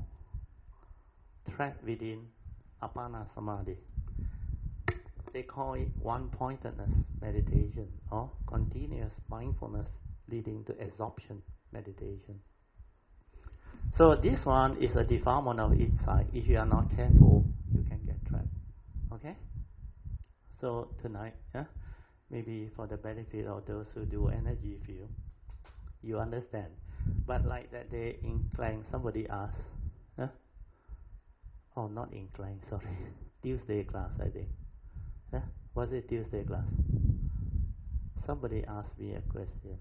Speaker 3: trapped within Apana Samadhi. They call it one-pointedness meditation or continuous mindfulness leading to absorption meditation. So this one is a defilement of insight. If you are not careful, you can get trapped. Okay? So tonight, yeah, maybe for the benefit of those who do energy field, you understand. But like that day in Klang, somebody asked, huh? Oh, not in Klang, sorry. Tuesday class, I think. Huh? Was it Tuesday class? Somebody asked me a question.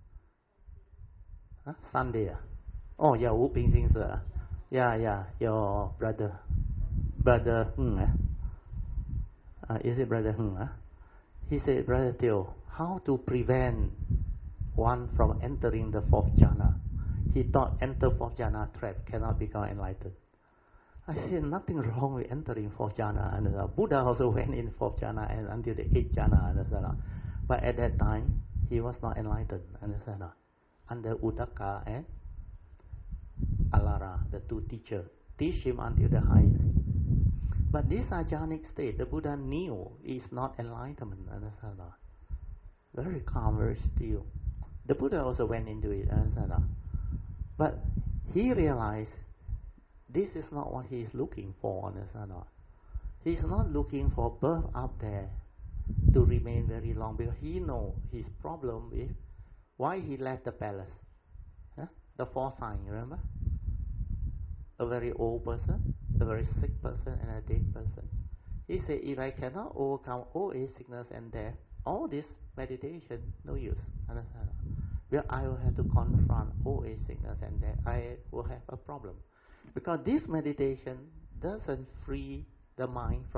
Speaker 3: Huh? Sunday. Ah? Oh, yeah, Wu Ping Sing sir. Yeah, yeah, your brother. Brother Heng. Eh? Uh, is it Brother Heng? Huh? He said, Brother Teo, how to prevent one from entering the fourth jhana? He thought enter fourth jhana trap, cannot become enlightened. I said, nothing wrong with entering fourth jhana. And uh, Buddha also went in fourth jhana and until the eighth jhana. Understand? But at that time, he was not enlightened. Understand? Under Uddaka and Alara, the two teachers, teach him until the highest. But this jhanic state, the Buddha knew is not enlightenment. Understand? Very calm, very still. The Buddha also went into it. Understand? But he realized this is not what he is looking for. Understand? He is not looking for birth up there to remain very long, because he knows his problem is why he left the palace. Huh? The four signs, remember? A very old person, a very sick person, and a dead person. He said, if I cannot overcome old age, sickness, and death, all this meditation, no use. Understand? Well, I will have to confront old age, sickness, and death. I will have a problem. Because this meditation doesn't free the mind from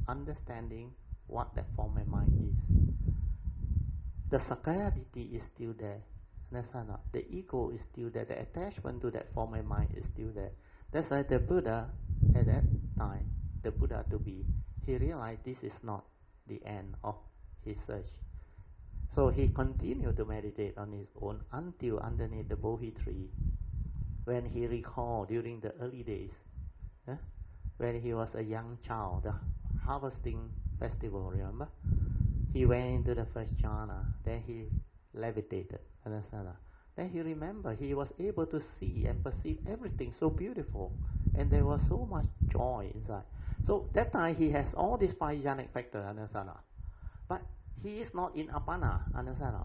Speaker 3: understanding what that form and mind is. The Sakaya Ditti is still there. Understand not? The ego is still there. The attachment to that form and mind is still there. That's why the Buddha, at that time, the Buddha to be, he realized this is not the end of his search. So he continued to meditate on his own until underneath the Bodhi tree, when he recalled during the early days, eh, when he was a young child, the harvesting festival, remember? He went into the first jhana, then he levitated, understand? Then he remembered he was able to see and perceive everything so beautiful, and there was so much joy inside. So that time he has all these five jhanic factors, understand? But he is not in apana, understand?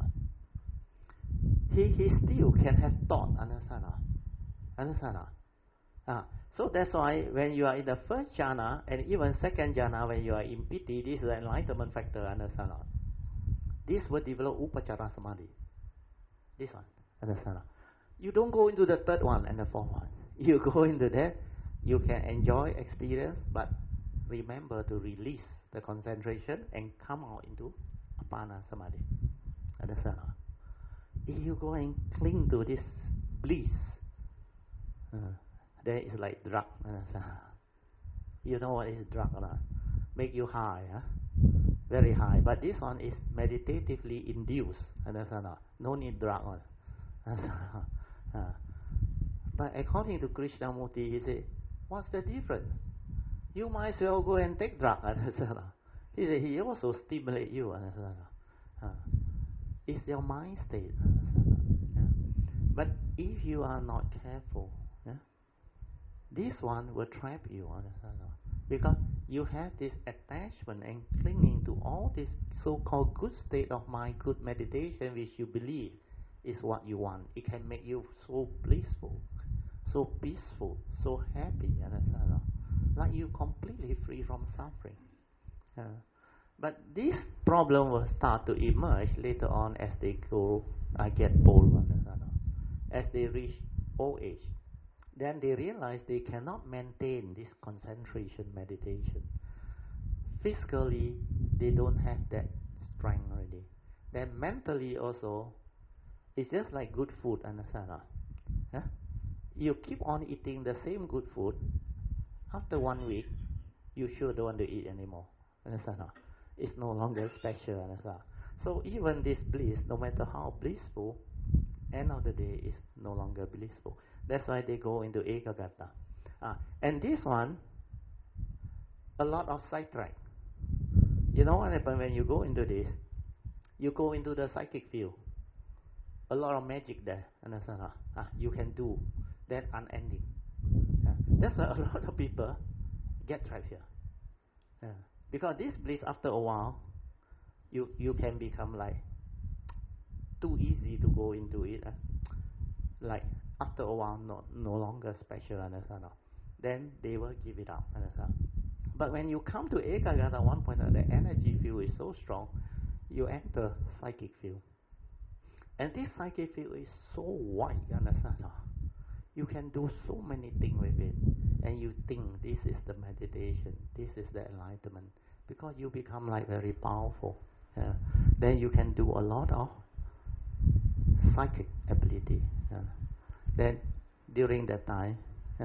Speaker 3: He, he still can have thought, understand? Understand? Ah, so that's why when you are in the first jhana and even second jhana, when you are in piti, this is the enlightenment factor, understand? This will develop upachara samadhi. This one, understand? You don't go into the third one and the fourth one. You go into that, you can enjoy experience, but remember to release the concentration and come out into apana samadhi. Understand? If you go and cling to this bliss, uh, then it's like drug. Understand? You know what is drug or not? Make you high, huh? Very high. But this one is meditatively induced. Understand? No need drug on. uh, but according to Krishnamurti, he said, what's the difference? You might as well go and take drug. He said, he also stimulate you. Uh, it's your mind state. Yeah. But if you are not careful, yeah, this one will trap you. Because you have this attachment and clinging to all this so-called good state of mind, good meditation, which you believe is what you want. It can make you so blissful, so peaceful, so happy. Understand? Like you completely free from suffering. Uh, but this problem will start to emerge later on as they go, I get old. Understand? As they reach old age. Then they realize they cannot maintain this concentration meditation. Physically, they don't have that strength already. Then mentally also, it's just like good food, understand? Yeah? You keep on eating the same good food, after one week, you sure don't want to eat anymore. Understand? It's no longer special, understand? So even this bliss, no matter how blissful, end of the day is no longer blissful. That's why they go into ekagata. Ah, and this one, a lot of sidetrack. You know what happens when you go into this? You go into the psychic field. A lot of magic there. Understand? Ah, you can do that unending. Yeah. That's why a lot of people get trapped here. Yeah. Because this bliss, after a while, you you can become like too easy to go into it. Eh? Like after a while, no, no longer special, understand? Then they will give it up, understand? But when you come to ekagata, at one point, the energy field is so strong, you enter psychic field. And this psychic field is so wide, understand? You can do so many things with it. And you think this is the meditation, this is the enlightenment. Because you become like very powerful. Yeah. Then you can do a lot of psychic ability. Yeah. Then during that time, yeah,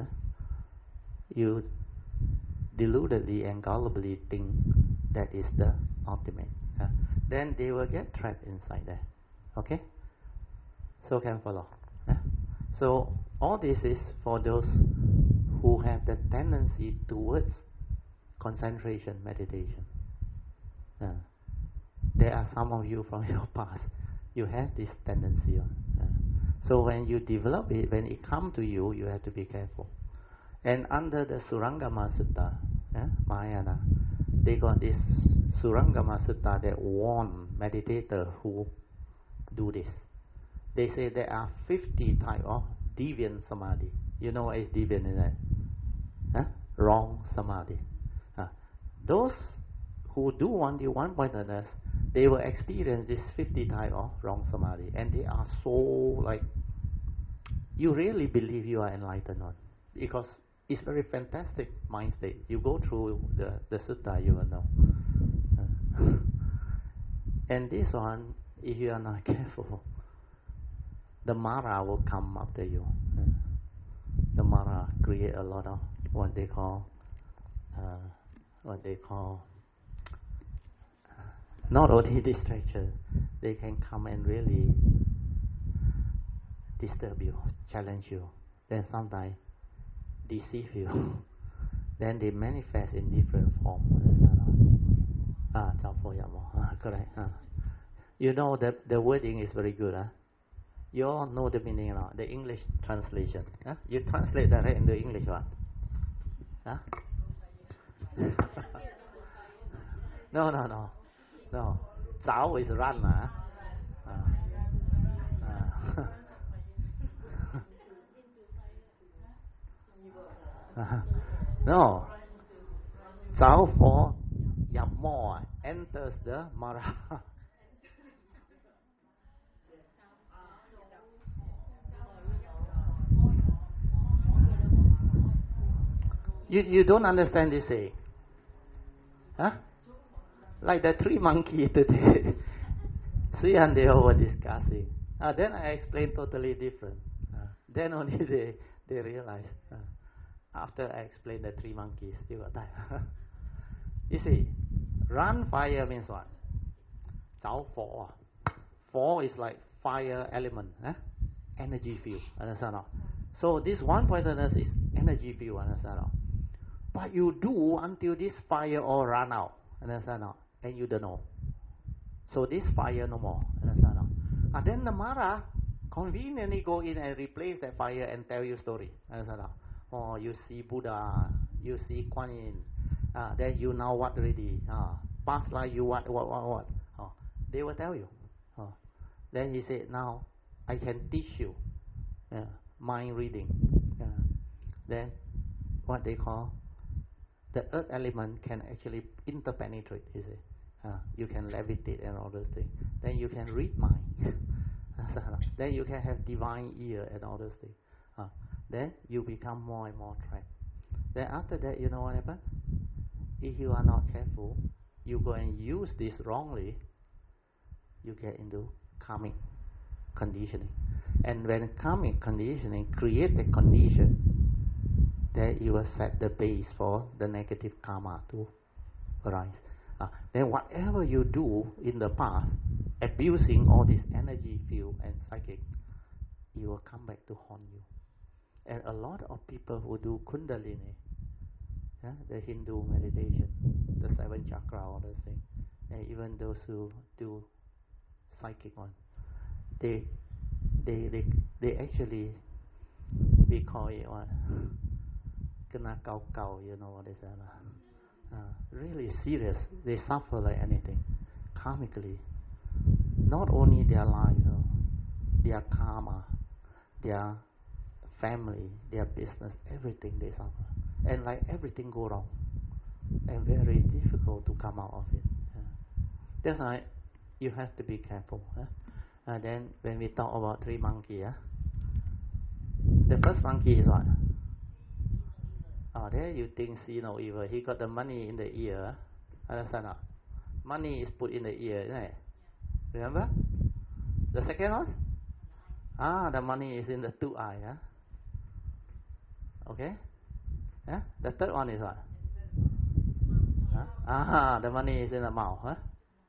Speaker 3: you deludedly and gullibly think that is the ultimate. Yeah. Then they will get trapped inside there. Okay? So can follow. Yeah? So all this is for those who have the tendency towards concentration meditation. Yeah. There are some of you from your past, you have this tendency. Yeah. So when you develop it, when it comes to you, you have to be careful. And under the Surangama Sutta, yeah, Mahayana, they got this Surangama Sutta that warn meditators who do this. They say there are fifty types of deviant samadhi. You know what is deviant, is that? Huh? Wrong samadhi. Huh. Those who do want the one-pointedness, they will experience this fifty type of wrong samadhi, and they are so like, you really believe you are enlightened on, because It's very fantastic mind state. You go through the, the sutta, you will know. Uh, and this one, if you are not careful, the Mara will come after you. Uh, the Mara create a lot of what they call, uh, what they call, not only distraction, they can come and really disturb you, challenge you, then sometimes deceive you. Then they manifest in different forms. Ah, ah, correct. Ah. You know that the wording is very good. Huh? You all know the meaning now, the English translation. Huh? You translate that right into English one. Huh? no, no, no. No. Zao is run. Huh? Uh, uh. No. Zao for Yamo enters the Mara. You you don't understand this saying, huh? Like the three monkeys today, Sri and they were discussing. Uh, then I explained totally different. Uh, then only they they realized. Uh, after I explained the three monkeys, they were tired. You see, run fire means what? Zao for. For is like fire element, huh? Energy field. Understand? So this one pointedness is energy field. Understand? But you do until this fire all run out. Understand? And you don't know. So this fire no more. Understand? And then the Mara conveniently go in and replace that fire and tell you story. Understand? Oh, you see Buddha, you see Kuan Yin. Uh, then you know what already. Uh, past life you what, what, what, what. Oh, they will tell you. Oh. Then he said, now I can teach you uh, mind reading. Uh, then what they call the earth element can actually interpenetrate, you see. Uh, you can levitate and all those things. Then you can read mind. Then you can have divine ear and all those things. Uh, then you become more and more trapped. Then after that, you know what happens? If you are not careful, you go and use this wrongly, you get into karmic conditioning. And when karmic conditioning creates a condition, then you will set the base for the negative karma to arise. Uh, then whatever you do in the past, abusing all this energy field and psychic, you will come back to haunt you. And a lot of people who do Kundalini, yeah, the Hindu meditation, the seven chakra, all those things, and even those who do psychic one, they, they, they, they actually, we call it what? Kena kau kau, you know what is that? Uh, really serious. They suffer like anything, karmically. Not only their life, you know, their karma, their family, their business, everything they suffer. And like everything go wrong. And very difficult to come out of it. Yeah. That's why you have to be careful. Huh? And then when we talk about three monkeys, yeah? The first monkey is what? Oh, there you think see no evil. He got the money in the ear. Understand not? Money is put in the ear, isn't it? Remember? The second one? Ah, the money is in the two eye. Huh? Okay? Yeah? The third one is what? Huh? Ah, the money is in the mouth. Huh?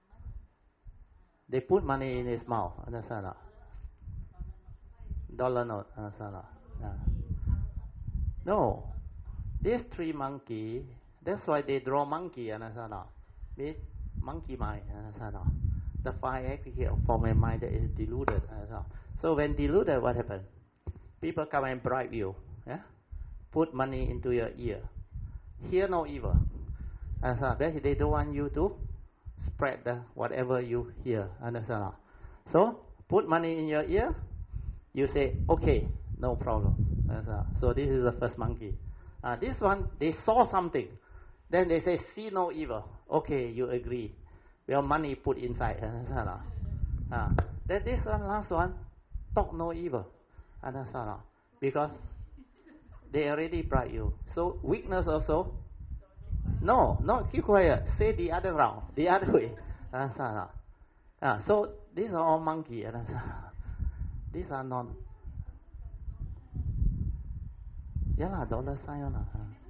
Speaker 3: They put money in his mouth. Understand not? Dollar note. Understand not? Yeah. No. These three monkey, that's why they draw monkey. Understand not? This monkey mind. Understand not? The five aggregate form a mind that is deluded. Understand? So when deluded, what happens? People come and bribe you. Yeah? Put money into your ear. Hear no evil. Understand? That they don't want you to spread the whatever you hear. Understand? So put money in your ear. You say, okay, no problem. Understand? So this is the first monkey. Uh, this one, they saw something. Then they say, see no evil. Okay, you agree. Your money put inside. Understand? Uh, then this one, last one, talk no evil. Understand? Because They already bribe you. So weakness also? No, not keep quiet. Say the other round, the other way. Understand? Ah, so these are all monkey. These are not. Yeah, lah, dollar sign. Lah.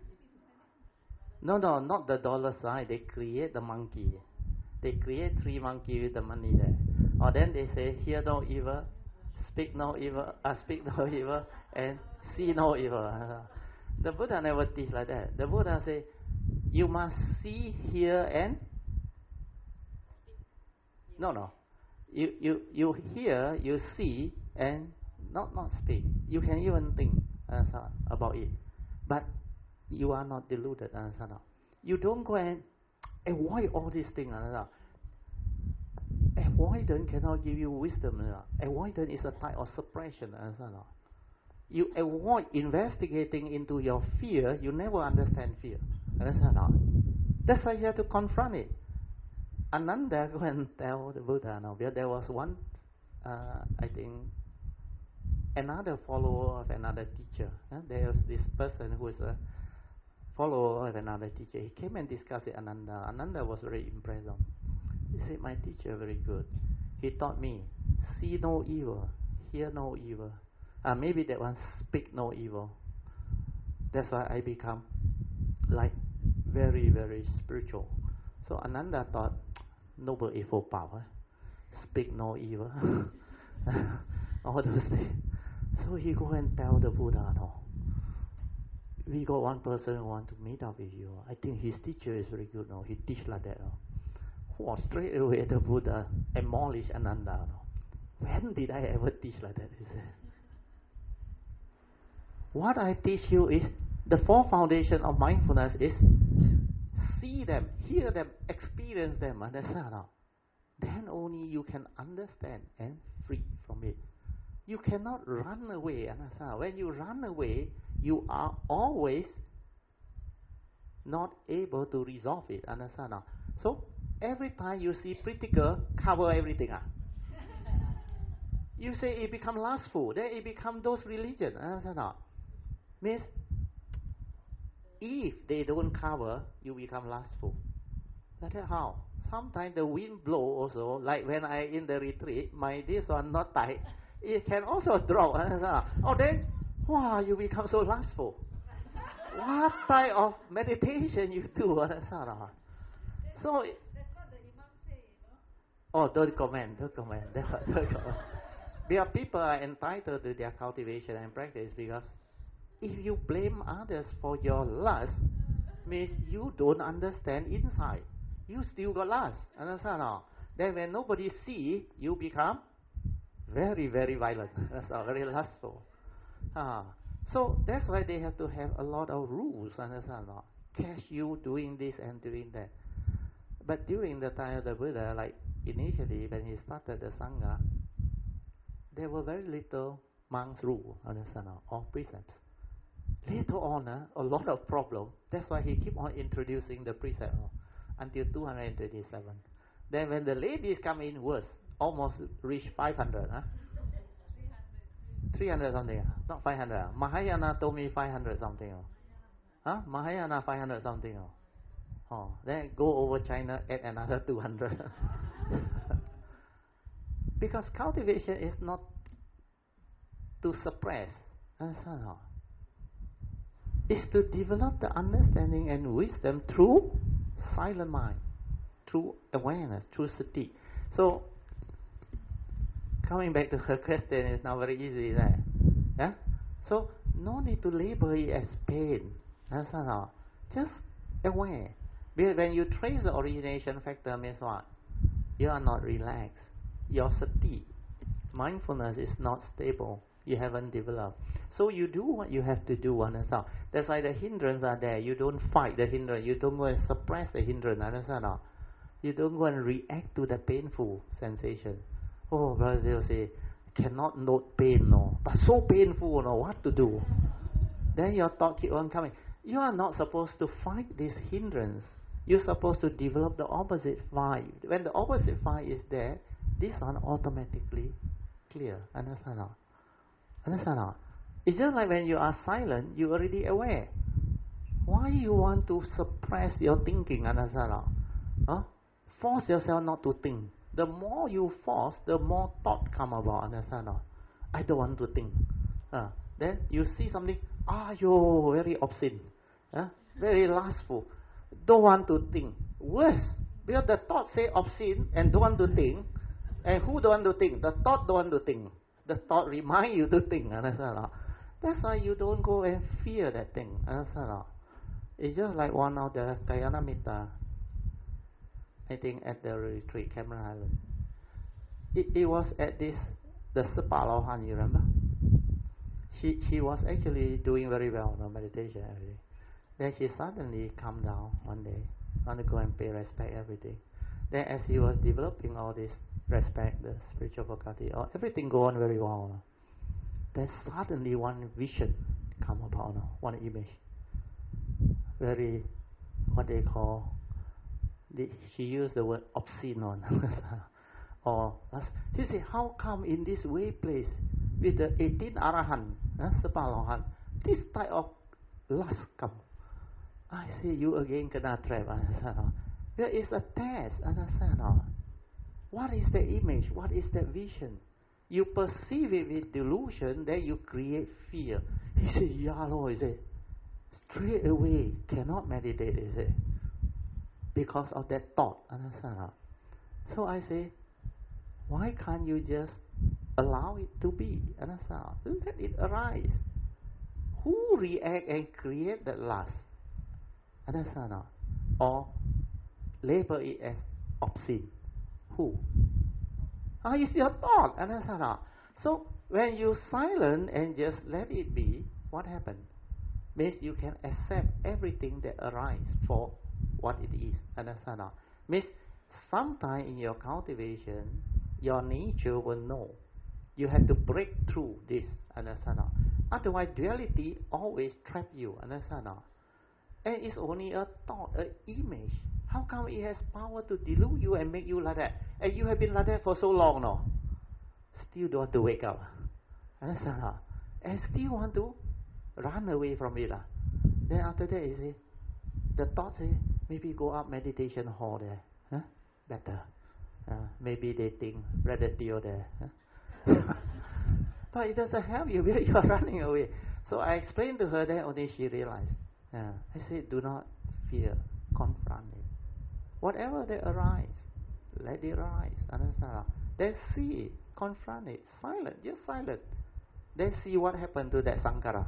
Speaker 3: No, no, not the dollar sign. They create the monkey. They create three monkey with the money there. Or then they say, hear no evil, speak no evil, uh, speak no evil, and see no evil. The Buddha never teach like that. The Buddha say, you must see, hear, and no, no. You you you hear, you see, and not not speak. You can even think uh, about it, but you are not deluded. Uh, you don't go and avoid all these things. Uh, avoidance cannot give you wisdom. Uh, avoidance is a type of suppression. Uh, you avoid investigating into your fear. You never understand fear. Understand? That's why you have to confront it. Ananda go and tell the Buddha now, because there was one, uh, I think, another follower of another teacher. Uh, there was this person who is a follower of another teacher. He came and discussed with Ananda. Ananda was very impressed. He said, my teacher very good. He taught me, see no evil, hear no evil. Uh, maybe that one, speak no evil. That's why I become like very, very spiritual. So Ananda thought, noble eightfold power, speak no evil, all those things. So he go and tell the Buddha, no, we got one person who want to meet up with you. I think his teacher is very good. No, he teach like that. No. Well, straight away the Buddha demolished Ananda. No. When did I ever teach like that? He said, what I teach you is the four foundation of mindfulness is see them, hear them, experience them, understand? No? Then only you can understand and free from it. You cannot run away, understand? When you run away, you are always not able to resolve it, understand? No? So every time you see pretty girl, cover everything up. You say it become lustful, then it become those religion, understand? No? Means if they don't cover, you become lustful. That's how. Sometimes the wind blow also, like when I in the retreat, my this one not tight, it can also drop. Oh, then, wow, you become so lustful. What type of meditation you do? So, that's what the Imam say, you know? Oh, don't comment, don't comment. Don't comment. Because people are entitled to their cultivation and practice, because if you blame others for your lust, means you don't understand inside. You still got lust. Understand? No? Then when nobody see, you become very, very violent. That's all, very lustful. Ah. So that's why they have to have a lot of rules. Understand? No? Catch you doing this and doing that. But during the time of the Buddha, like initially when he started the Sangha, there were very little monks' rule. Understand? No? Or precepts. Later on, uh, a lot of problem. That's why he keep on introducing the precept uh, until two hundred twenty-seven. Then when the ladies come in, worse, almost reach five hundred. Huh? three hundred something. Uh, not five hundred. Uh. Mahayana told me five hundred something. Uh. Huh? Mahayana five hundred something. Uh. Oh, then go over China, add another two hundred. Because cultivation is not to suppress. Understand? Uh, is to develop the understanding and wisdom through silent mind, through awareness, through sati. So, coming back to her question is now very easy there. Yeah? So, no need to label it as pain. That's not. Just aware. Because when you trace the origination factor, means what? You are not relaxed. Your sati, mindfulness is not stable. You haven't developed. So you do what you have to do, understand? That's why the hindrance are there. You don't fight the hindrance. You don't go and suppress the hindrance, understand? You don't go and react to the painful sensation. Oh, brother, they'll say, cannot note pain, no. But so painful, no, what to do? Then your thought keep on coming. You are not supposed to fight this hindrance. You're supposed to develop the opposite fight. When the opposite fight is there, this one automatically clear, understand? Understand? It's just like when you are silent, you're already aware. Why you want to suppress your thinking, understand? Huh? Force yourself not to think. The more you force, the more thought come about, understand? I don't want to think. Uh, then you see something, ah, you very obscene, uh, very lustful. Don't want to think. Worse, because the thought say obscene and don't want to think. And who don't want to think? The thought don't want to think. The thought remind you to think, understand? That's why you don't go and fear that thing, understand? It's just like one of the Kayanamitta, I think at the retreat, Cameron Island. It, it was at this, the Sepalohan, you remember? She she was actually doing very well in meditation every day. Then she suddenly calmed down one day, want to go and pay respect everything. Then as he was developing all this respect, the spiritual faculty, or everything go on very well. Then suddenly one vision come about, one image. Very, what they call, the, she used the word obscene on. Or, she said, how come in this way place, with the eighteen Arahant, eh, Sepalohan, this type of lust come? I say, you again kena trap. There is a test, understand? What is the image? What is the vision? You perceive it with delusion, then you create fear. He said, yeah, Lord, he said, straight away cannot meditate, he said, because of that thought, understand? So I say, why can't you just allow it to be, understand? Let it arise. Who react and create that lust, understand? Or label it as obscene? Who? Ah, it's your thought, understand? So when you silent and just let it be, what happens? Means you can accept everything that arises for what it is, understand? Means sometime in your cultivation, your nature will know. You have to break through this, understand? Otherwise, duality always trap you, understand? And it's only a thought, an image. How come it has power to delude you and make you like that? And you have been like that for so long now. Still don't want to wake up. Understand? And still want to run away from it. Then after that, you see, the thought say, maybe go up meditation hall there. Huh? Better. Uh, maybe they think rather deal there. Huh? But it doesn't help you because you are running away. So I explained to her, then only she realized. Uh, I said, do not fear, confront it. Whatever that arises, let it arise. Understand? Then see it, confront it, silent, just silent. Then see what happened to that sankara.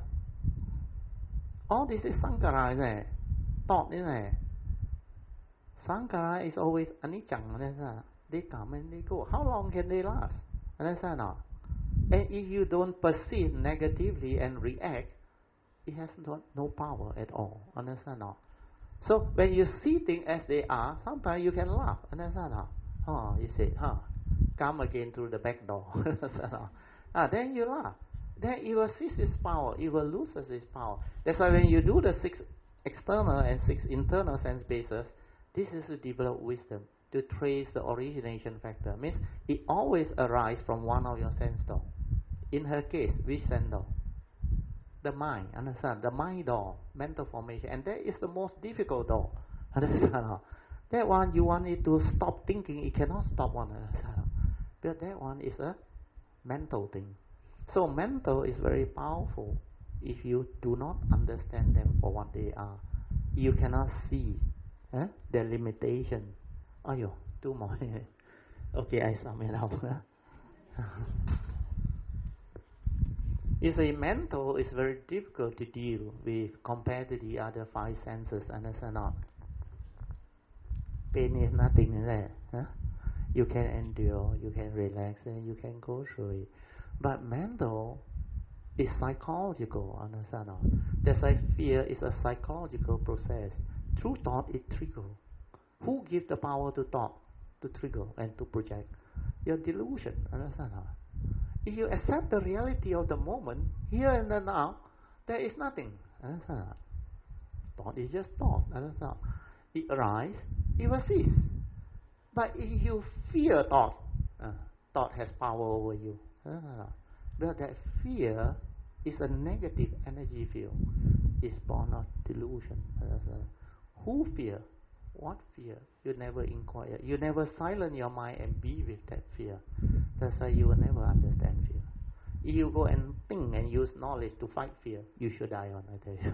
Speaker 3: All this is sankara, isn't it? Thought, isn't it? Sankara is always anicca, understand? They come and they go. How long can they last? Understand? And if you don't perceive negatively and react, it has not, no power at all. Understand? So when you see things as they are, sometimes you can laugh. Understand? Oh, you say, huh, come again through the back door. ah, then you laugh. Then it will cease its power. It will lose its power. That's why when you do the six external and six internal sense bases, this is to develop wisdom, to trace the origination factor. Means it always arises from one of your sense door. In her case, which sense door? The mind, understand? The mind door, mental formation. And that is the most difficult door. Understand? That one, you want it to stop thinking, it cannot stop one. Understand? But that one is a mental thing. So mental is very powerful if you do not understand them for what they are. You cannot see eh, their limitation. Oh, yo, two more. Okay, I sum it up. You see, mental is very difficult to deal with compared to the other five senses, understand not? Pain is nothing, is it? Huh? You can endure, you can relax, and you can go through it. But mental is psychological, understand not? That's why fear is a psychological process. Through thought, it triggers. Who gives the power to thought, to trigger and to project? Your delusion, understand not? If you accept the reality of the moment, here and now, there is nothing. Understand? Thought is just thought. Understand? It arises, it will cease. But if you fear thought, uh, thought has power over you. Understand? But that fear It's a negative energy field. It's born of delusion. Who fear? What fear? You never inquire. You never silence your mind and be with that fear. That's why you will never understand fear. If you go and think and use knowledge to fight fear, you should die on, I tell you.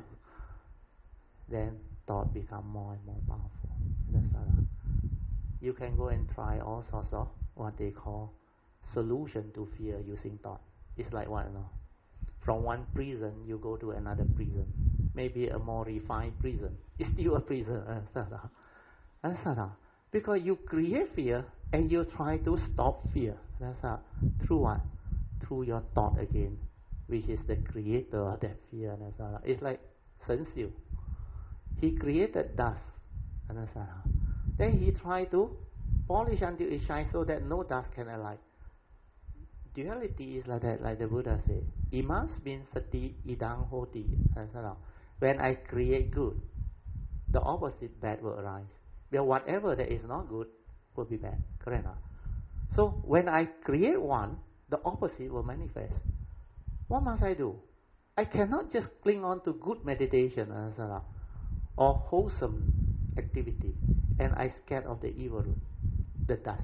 Speaker 3: Then thought become more and more powerful. That's all. You can go and try all sorts of what they call solution to fear using thought. It's like what, you know? From one prison, you go to another prison. Maybe a more refined prison. It's still a prison. That's all. Because you create fear and you try to stop fear. That's all. Through what? Through your thought again, which is the creator of that fear. That's all. It's like Sun Xiu. He created dust. That's all. Then he tried to polish until it shines so that no dust can alight. Duality is like that, like the Buddha said. Imas means sati, idang hoti. When I create good, the opposite bad will arise. But whatever that is not good will be bad. Correct? So when I create one, the opposite will manifest. What must I do? I cannot just cling on to good meditation or wholesome activity, and I scared of the evil root, the dust.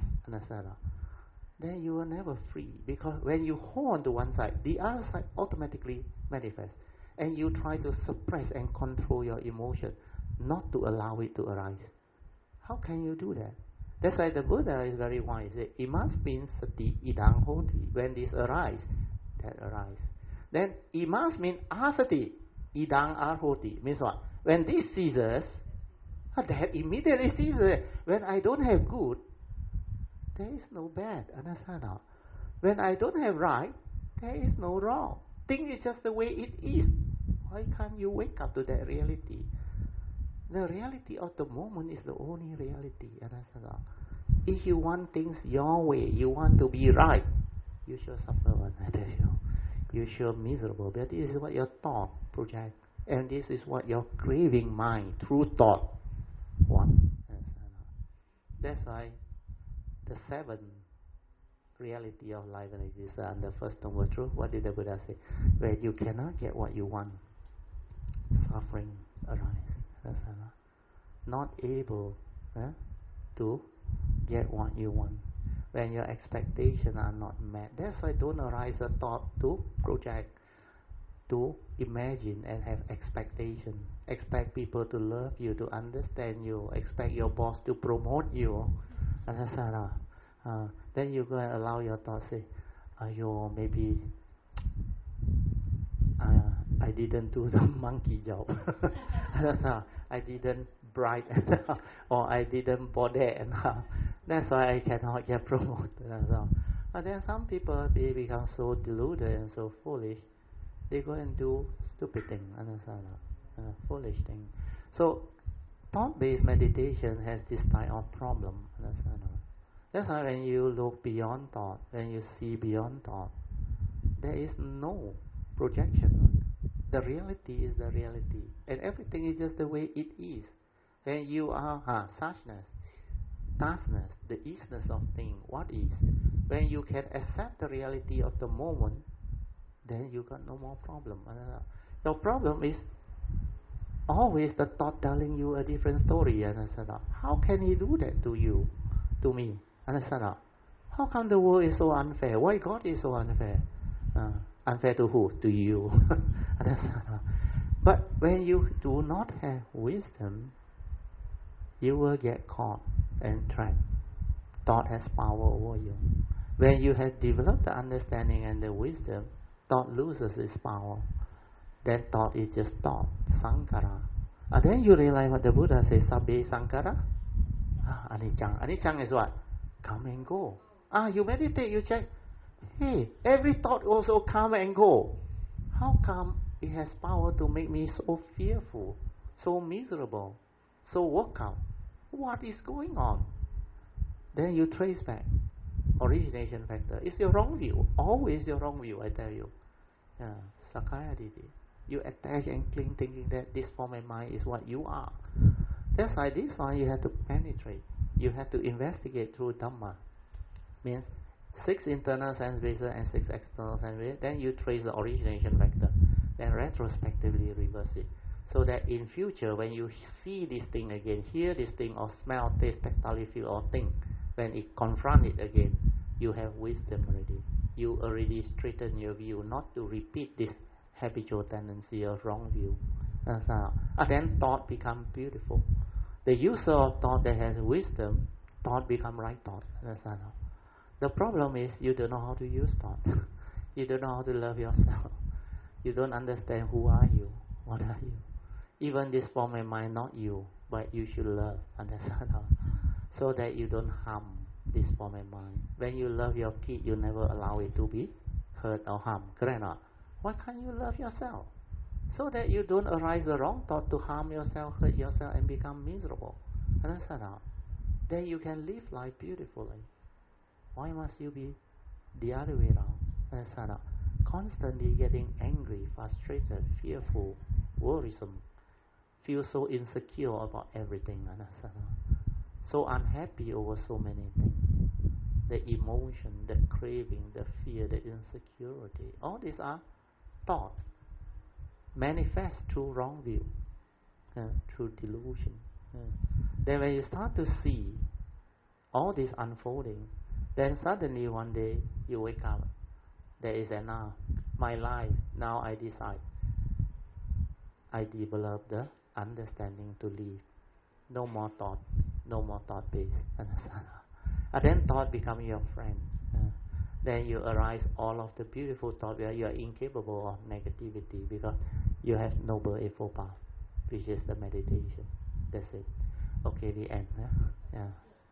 Speaker 3: Then you are never free, because when you hold on to one side, the other side automatically manifests, and you try to suppress and control your emotion, not to allow it to arise. How can you do that? That's why the Buddha is very wise. It must mean sati idang hoti. When this arise, that arise. Then it must mean asati idang arhoti. Means what? When this ceases, that immediately ceases. When I don't have good, there is no bad. Understand? When I don't have right, there is no wrong. Thing is just the way it is. Why can't you wake up to that reality? The reality of the moment is the only reality. Understand? If you want things your way, you want to be right, you shall suffer one, I tell you. You shall miserable. But this is what your thought project, and this is what your craving mind through thought want. That's why the seven reality of life and existence and the first noble truth. What did the Buddha say? Where you cannot get what you want, suffering arises. That's not able eh, to get what you want. When your expectations are not met, that's why don't arise a thought to project, to imagine and have expectation. Expect people to love you, to understand you. Expect your boss to promote you. Understand? Uh, then you go and allow your thoughts say, "Ayo, maybe uh, I didn't do the monkey job. I didn't bright enough, or I didn't bother enough. That's why I cannot get promoted." But then some people, they become so deluded and so foolish, they go and do stupid things, understand? Uh, foolish things. So thought-based meditation has this type of problem, understand? That's why when you look beyond thought, when you see beyond thought, there is no projection. The reality is the reality, and everything is just the way it is. When you are ah, suchness, darkness, the isness of thing, what is? When you can accept the reality of the moment, then you got no more problem. Your problem is always the thought telling you a different story. How can he do that to you, to me? Understand? How come the world is so unfair? Why God is so unfair? Uh, unfair to who? To you. Understand? But when you do not have wisdom, you will get caught and trapped. Thought has power over you. When you have developed the understanding and the wisdom, thought loses its power. Then thought is just thought, sankara. And then you realize what the Buddha says, sabbe sankara. Ah, anicca. Anicca is what? Come and go. Ah, you meditate, you check. Hey, every thought also come and go. How come it has power to make me so fearful, so miserable, so worked out? What is going on? Then you trace back. Origination factor. It's your wrong view. Always your wrong view, I tell you. Yeah, Sakkaya Ditthi. You attach and cling thinking that this form and mind is what you are. That's why this one you have to penetrate. You have to investigate through Dhamma. Means six internal sense bases and six external sense bases. Then you trace the origination factor. then retrospectively reverse it. So that in future, when you see this thing again, hear this thing, or smell, taste, tactile, feel, or think, when it confront it again, you have wisdom already. You already straighten your view, not to repeat this habitual tendency of wrong view. And then thought become beautiful. The user of thought that has wisdom, thought become right thought. The problem is you don't know how to use thought. You don't know how to love yourself. You don't understand who are you, what are you. Even this form of mind, not you, but you should love. Understand? So that you don't harm this form of mind. When you love your kid, you never allow it to be hurt or harmed. Correct or not? Why can't you love yourself? So that you don't arise the wrong thought to harm yourself, hurt yourself, and become miserable. Understand? Then you can live life beautifully. Why must you be the other way around? Understand? Constantly getting angry, frustrated, fearful, worrisome, feel so insecure about everything. Understand? So unhappy over so many things. The emotion, the craving, the fear, the insecurity. All these are thoughts. Manifest through wrong view, uh, through delusion. Uh. Then when you start to see all this unfolding, then suddenly one day you wake up. There is enough. My life, now I decide. I develop the understanding to live. No more thought, no more thought base. And then thought become your friend. Uh. Then you arise all of the beautiful thought where you are incapable of negativity because you have noble eightfold path, which is the meditation. That's it. Okay, the end. Huh? Yeah.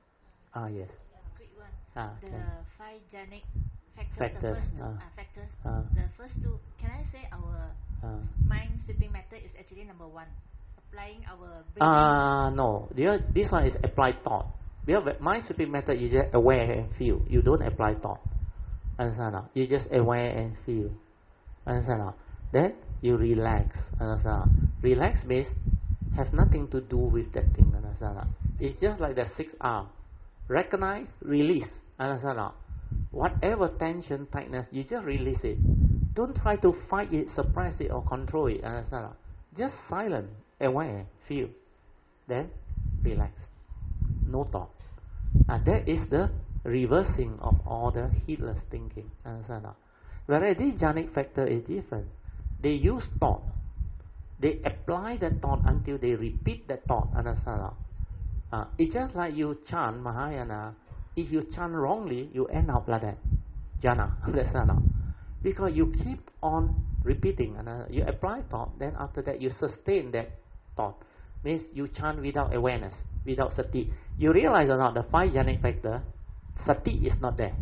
Speaker 3: Ah, yes.
Speaker 4: Quick one.
Speaker 3: Ah,
Speaker 4: the
Speaker 3: okay.
Speaker 4: five jhanic factors,
Speaker 3: Factors,
Speaker 4: the first two
Speaker 3: ah.
Speaker 4: uh, factors.
Speaker 3: Ah.
Speaker 4: The first two, can I say our
Speaker 3: Ah.
Speaker 4: mind sweeping method is actually number one. Applying our breathing.
Speaker 3: Ah, uh, no. The, this one is applied thought. Because mind sweeping method, you just aware and feel. You don't apply thought. Understand? Now? You just aware and feel. Understand? Now? Then you relax. Understand? Relax means has nothing to do with that thing. Understand? Now? It's just like the six R. Recognize, release. Understand? Now? Whatever tension, tightness, you just release it. Don't try to fight it, suppress it, or control it. Understand? Now? Just silent, aware, feel. Then relax. No thought. And that is the reversing of all the heedless thinking. Understand? Whereas this jhanic factor is different. They use thought. They apply the thought until they repeat the thought. Understand? Uh, it's just like you chant Mahayana. If you chant wrongly, you end up like that. Jhana. Understand? Because you keep on repeating. And you apply thought, then after that you sustain that thought. Means you chant without awareness, without sati. You realize or not, the five jhanic factor, sati is not there.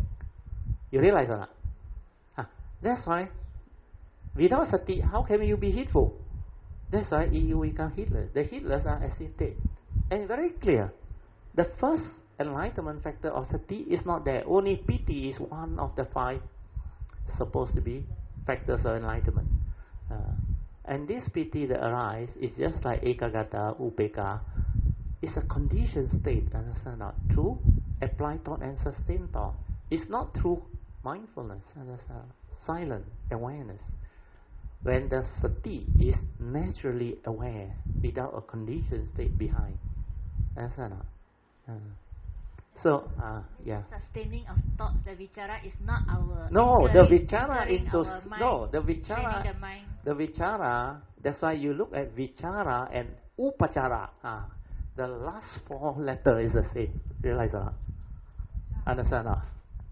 Speaker 3: You realize or not? Huh. That's why, without sati, how can you be heedful? That's why you become heedless. The heedless are ascetic. And very clear. The first enlightenment factor of sati is not there. Only piti is one of the five supposed to be factors of enlightenment. Uh, and this piti that arises is just like ekagata, upeka. It's a conditioned state, understand not? Through applied thought and sustained thought. It's not through mindfulness, understand? Silent awareness. When the sati is naturally aware without a conditioned state behind. Understand not? Uh, so, uh, yeah.
Speaker 4: Sustaining of thoughts, the vichara is not our.
Speaker 3: No, the
Speaker 4: anchoring,
Speaker 3: vichara is to
Speaker 4: mind,
Speaker 3: no, the vichara.
Speaker 4: The, mind.
Speaker 3: the vichara. That's why you look at vichara and upachara. Ah, the last four letter is the same. Realize or not? Understand or not?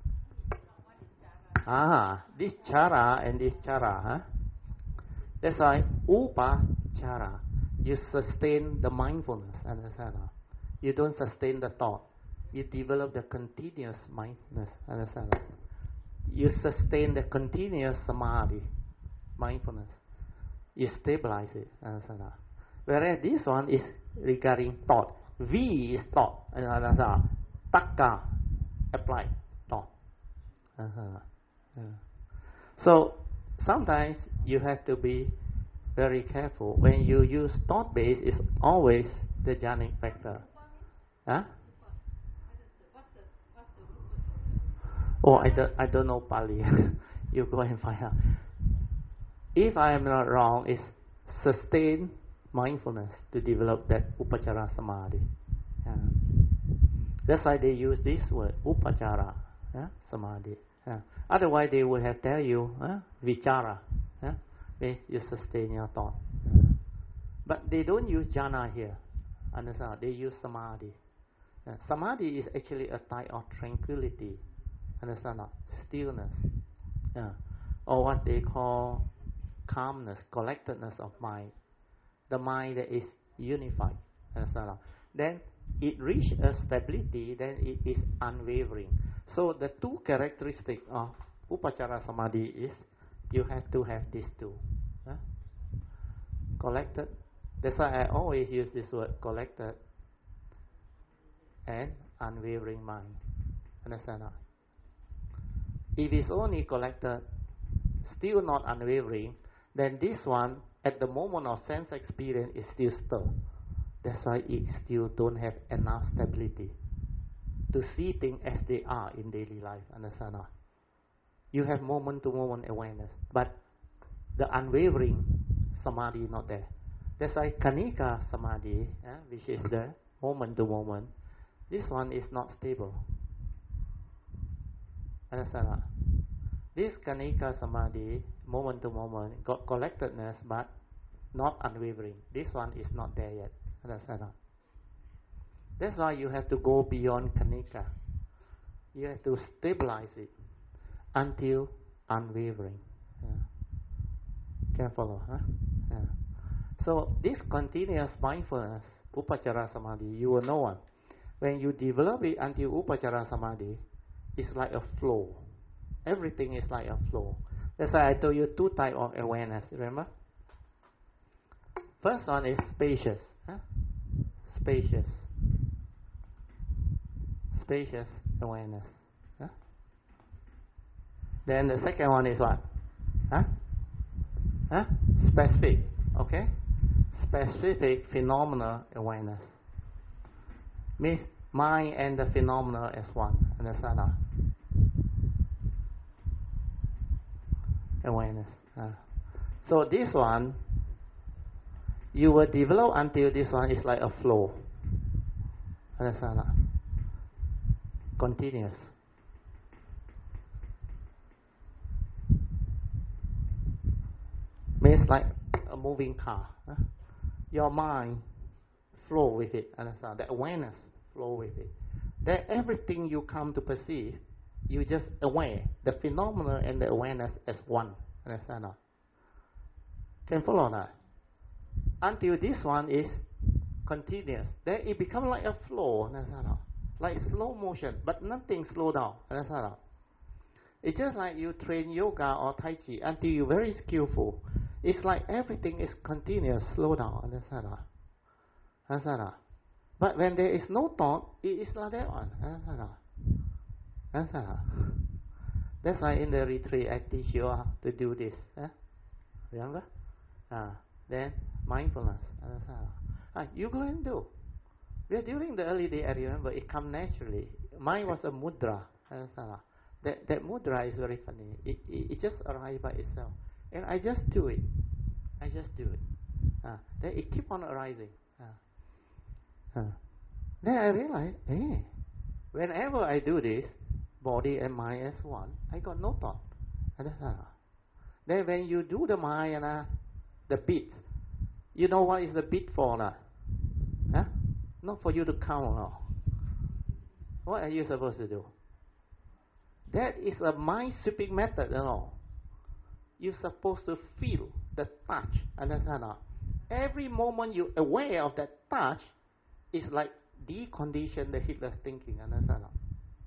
Speaker 3: Ah, this chara and this chara. Huh? That's why upachara. You sustain the mindfulness. Understand or not? You don't sustain the thought. You develop the continuous mindfulness. Understand? You sustain the continuous samadhi, mindfulness. You stabilize it. Understand? Whereas this one is regarding thought. V is thought. Understand? Taka, applied thought. Understand? Yeah. So sometimes you have to be very careful. When you use thought base, it's always the jhanic factor. Huh? Oh, I don't, I don't know Pali. You go and find out. if I am not wrong, is sustain mindfulness to develop that upachara samadhi. Yeah. That's why they use this word, upachara, yeah? Samadhi. Yeah. Otherwise, they would have tell you, huh? Vichara, yeah? Means you sustain your thought. Yeah. But they don't use jhana here. Understand? They use samadhi. Yeah. Samadhi is actually a type of tranquility. Understand? Stillness. Yeah. Or what they call calmness, collectedness of mind. The mind that is unified. Understand? Then it reaches a stability, then it is unwavering. So the two characteristics of upachara samadhi is you have to have these two. Yeah? Collected. That's why I always use this word, collected and unwavering mind. Understand? If it's only collected, still not unwavering, then this one, at the moment of sense experience, is still stirred. That's why it still don't have enough stability to see things as they are in daily life. Understand? You have moment-to-moment awareness, but the unwavering samadhi not there. That's why kanika samadhi, eh, which is the moment-to-moment, this one is not stable. Understand? This kanika samadhi, moment-to-moment, got collectedness, but not unwavering. This one is not there yet. Understand? That's why you have to go beyond kanika. You have to stabilize it until unwavering. Yeah. Can follow, huh? Yeah. So this continuous mindfulness, upachara samadhi, you will know one. When you develop it until upachara samadhi, it's like a flow. Everything is like a flow. That's why I told you two types of awareness. Remember? First one is spacious. Huh? Spacious. Spacious awareness. Huh? Then the second one is what? Huh? Huh? Specific. Okay? Specific phenomena awareness. Means mind and the phenomena as one. Understand? Huh? Awareness. Uh. So this one, you will develop until this one is like a flow. Understand? Uh. Continuous. Means like a moving car. Huh? Your mind flow with it. Understand? The awareness flow with it. That everything you come to perceive, you just aware the phenomena and the awareness as one. Understand? Can follow that? Until this one is continuous, then it becomes like a flow. Understand? Like slow motion, but nothing slow down. Understand? It's just like you train yoga or tai chi until you're very skillful. It's like everything is continuous, slow down. Understand? Understand? But when there is no thought, it is like that one. Understand? Understand? That's why in the retreat I teach you how to do this. Eh? Remember? Ah, then mindfulness. Understand? Ah, you go and do. Yeah, during the early day, I remember it come naturally. Mine was a mudra. Understand? That that mudra is very funny. It, it it just arrived by itself, and I just do it. I just do it. Ah, then it keep on arising. Ah. Ah. Then I realize, hey, whenever I do this, body and mind as one, I got no thought. Understand? Then when you do the mind, uh, the beat, you know what is the beat for? Uh? Huh? Not for you to count. No. What are you supposed to do? That is a mind sweeping method. You know. You're supposed to feel the touch. Understand? Uh? Every moment you're aware of that touch, it's like decondition the heedless thinking. Understand? Uh?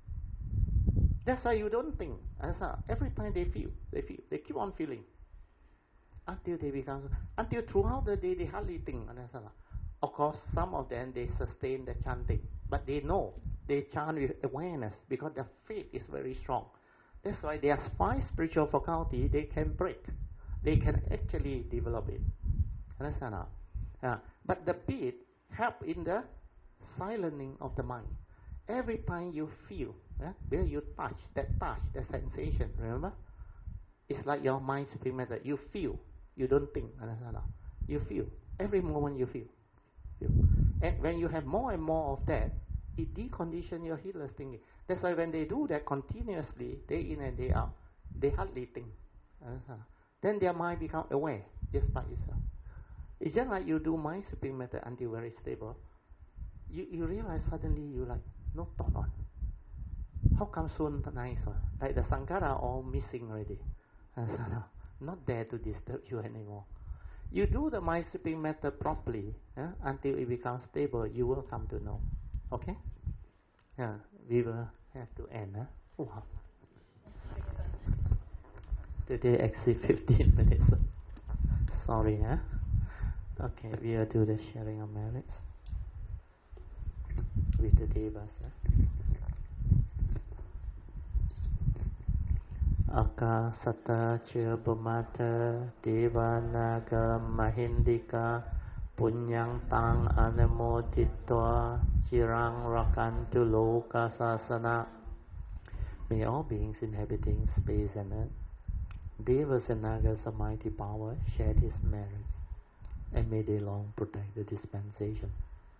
Speaker 3: That's why you don't think. Every time they feel, they feel, they keep on feeling until they become, until throughout the day they hardly think. Of course, some of them they sustain the chanting, but they know they chant with awareness because their faith is very strong. That's why their five spiritual faculty they can break, they can actually develop it. Understand? Yeah. But the beat help in the silencing of the mind. Every time you feel, yeah, where you touch, that touch, that sensation, remember? It's like your mind supreme method. You feel. You don't think, understand? You feel. Every moment you feel. feel. And when you have more and more of that, it deconditions your heedless thinking. That's why when they do that continuously, day in and day out, they hardly think. Understand? Then their mind becomes aware, just by itself. It's just like you do mind sweeping method until very stable. You you realize suddenly you like, no thought on. How come so nice one? Like the Sankhara all missing already. Not there to disturb you anymore. You do the mind sweeping method properly eh, until it becomes stable, you will come to know. Okay? Yeah, we will have to end. Huh? Wow. Today exceed fifteen minutes. Sorry, huh? Okay, we will do the sharing of merits with the devas. Huh? Akasata Chirpamata Devanaga Mahindika Punyang Tang Anamoditwa Chirang Rakantu Loka Sasana. May all beings inhabiting space and earth, Devas and Nagas of mighty power, share His merits, and may they long protect the dispensation.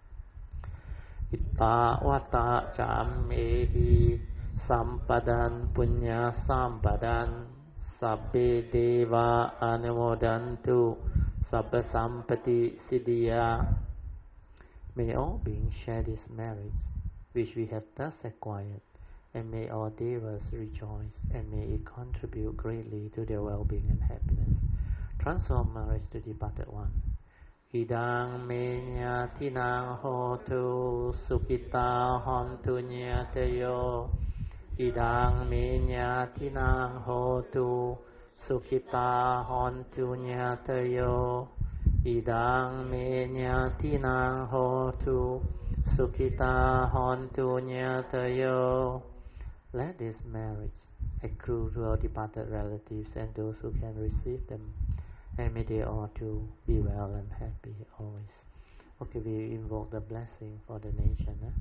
Speaker 3: Itta vata chamehi Sampadan punya sampadan sabbe deva anumodantu sabba sampati siddhya. May all beings share these merits which we have thus acquired, and may all devas rejoice, and may it contribute greatly to their well-being and happiness. Transform merits to departed one. Idang menya tinang hotu sukita hontu nyatayo. Idang menya tinang hotu sukita hontu nyatayo. Idang menya tinang hotu sukita hontu nyatayo. Let these merits accrue to our departed relatives and those who can receive them, and may they all too be well and happy always. Okay, we invoke the blessing for the nation. Eh?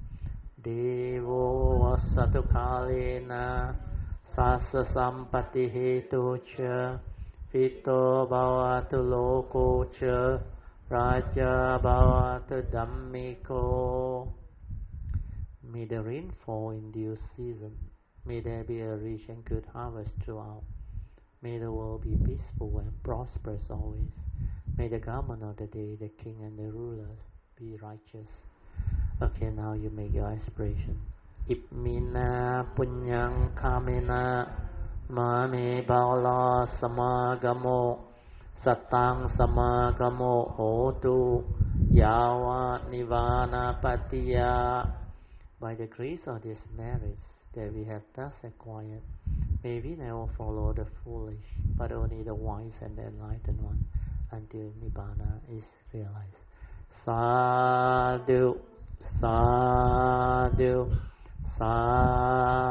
Speaker 3: Devo vasatu kalena sasa sampati hetu cha fito bhavatu loko cha raja bhavatu dhammiko. May the rain fall in due season. May there be a rich and good harvest throughout. May the world be peaceful and prosperous always. May the government of the day, the king and the rulers, be righteous. Okay, now you make your aspiration. Ipmina punyang kamena mame bala samagamo satang samagamo hotu yawa nivana patiya. By the grace of these merits that we have thus acquired, may we never follow the foolish, but only the wise and the enlightened one, until Nibbana is realized. Sadhu, sadhu,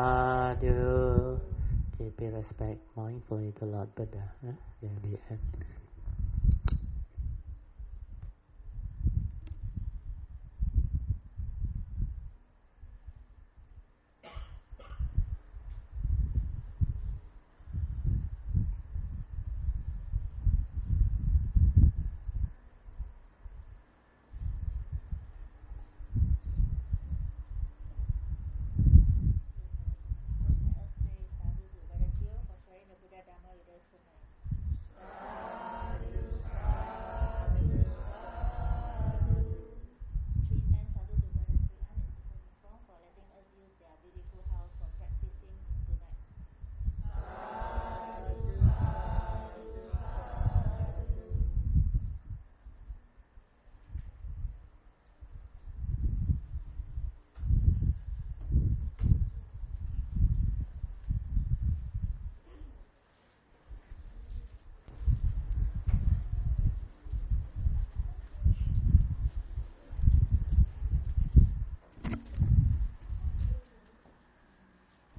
Speaker 3: sadhu. Okay, pay respect mindfully to Lord Buddha. Huh? There we end.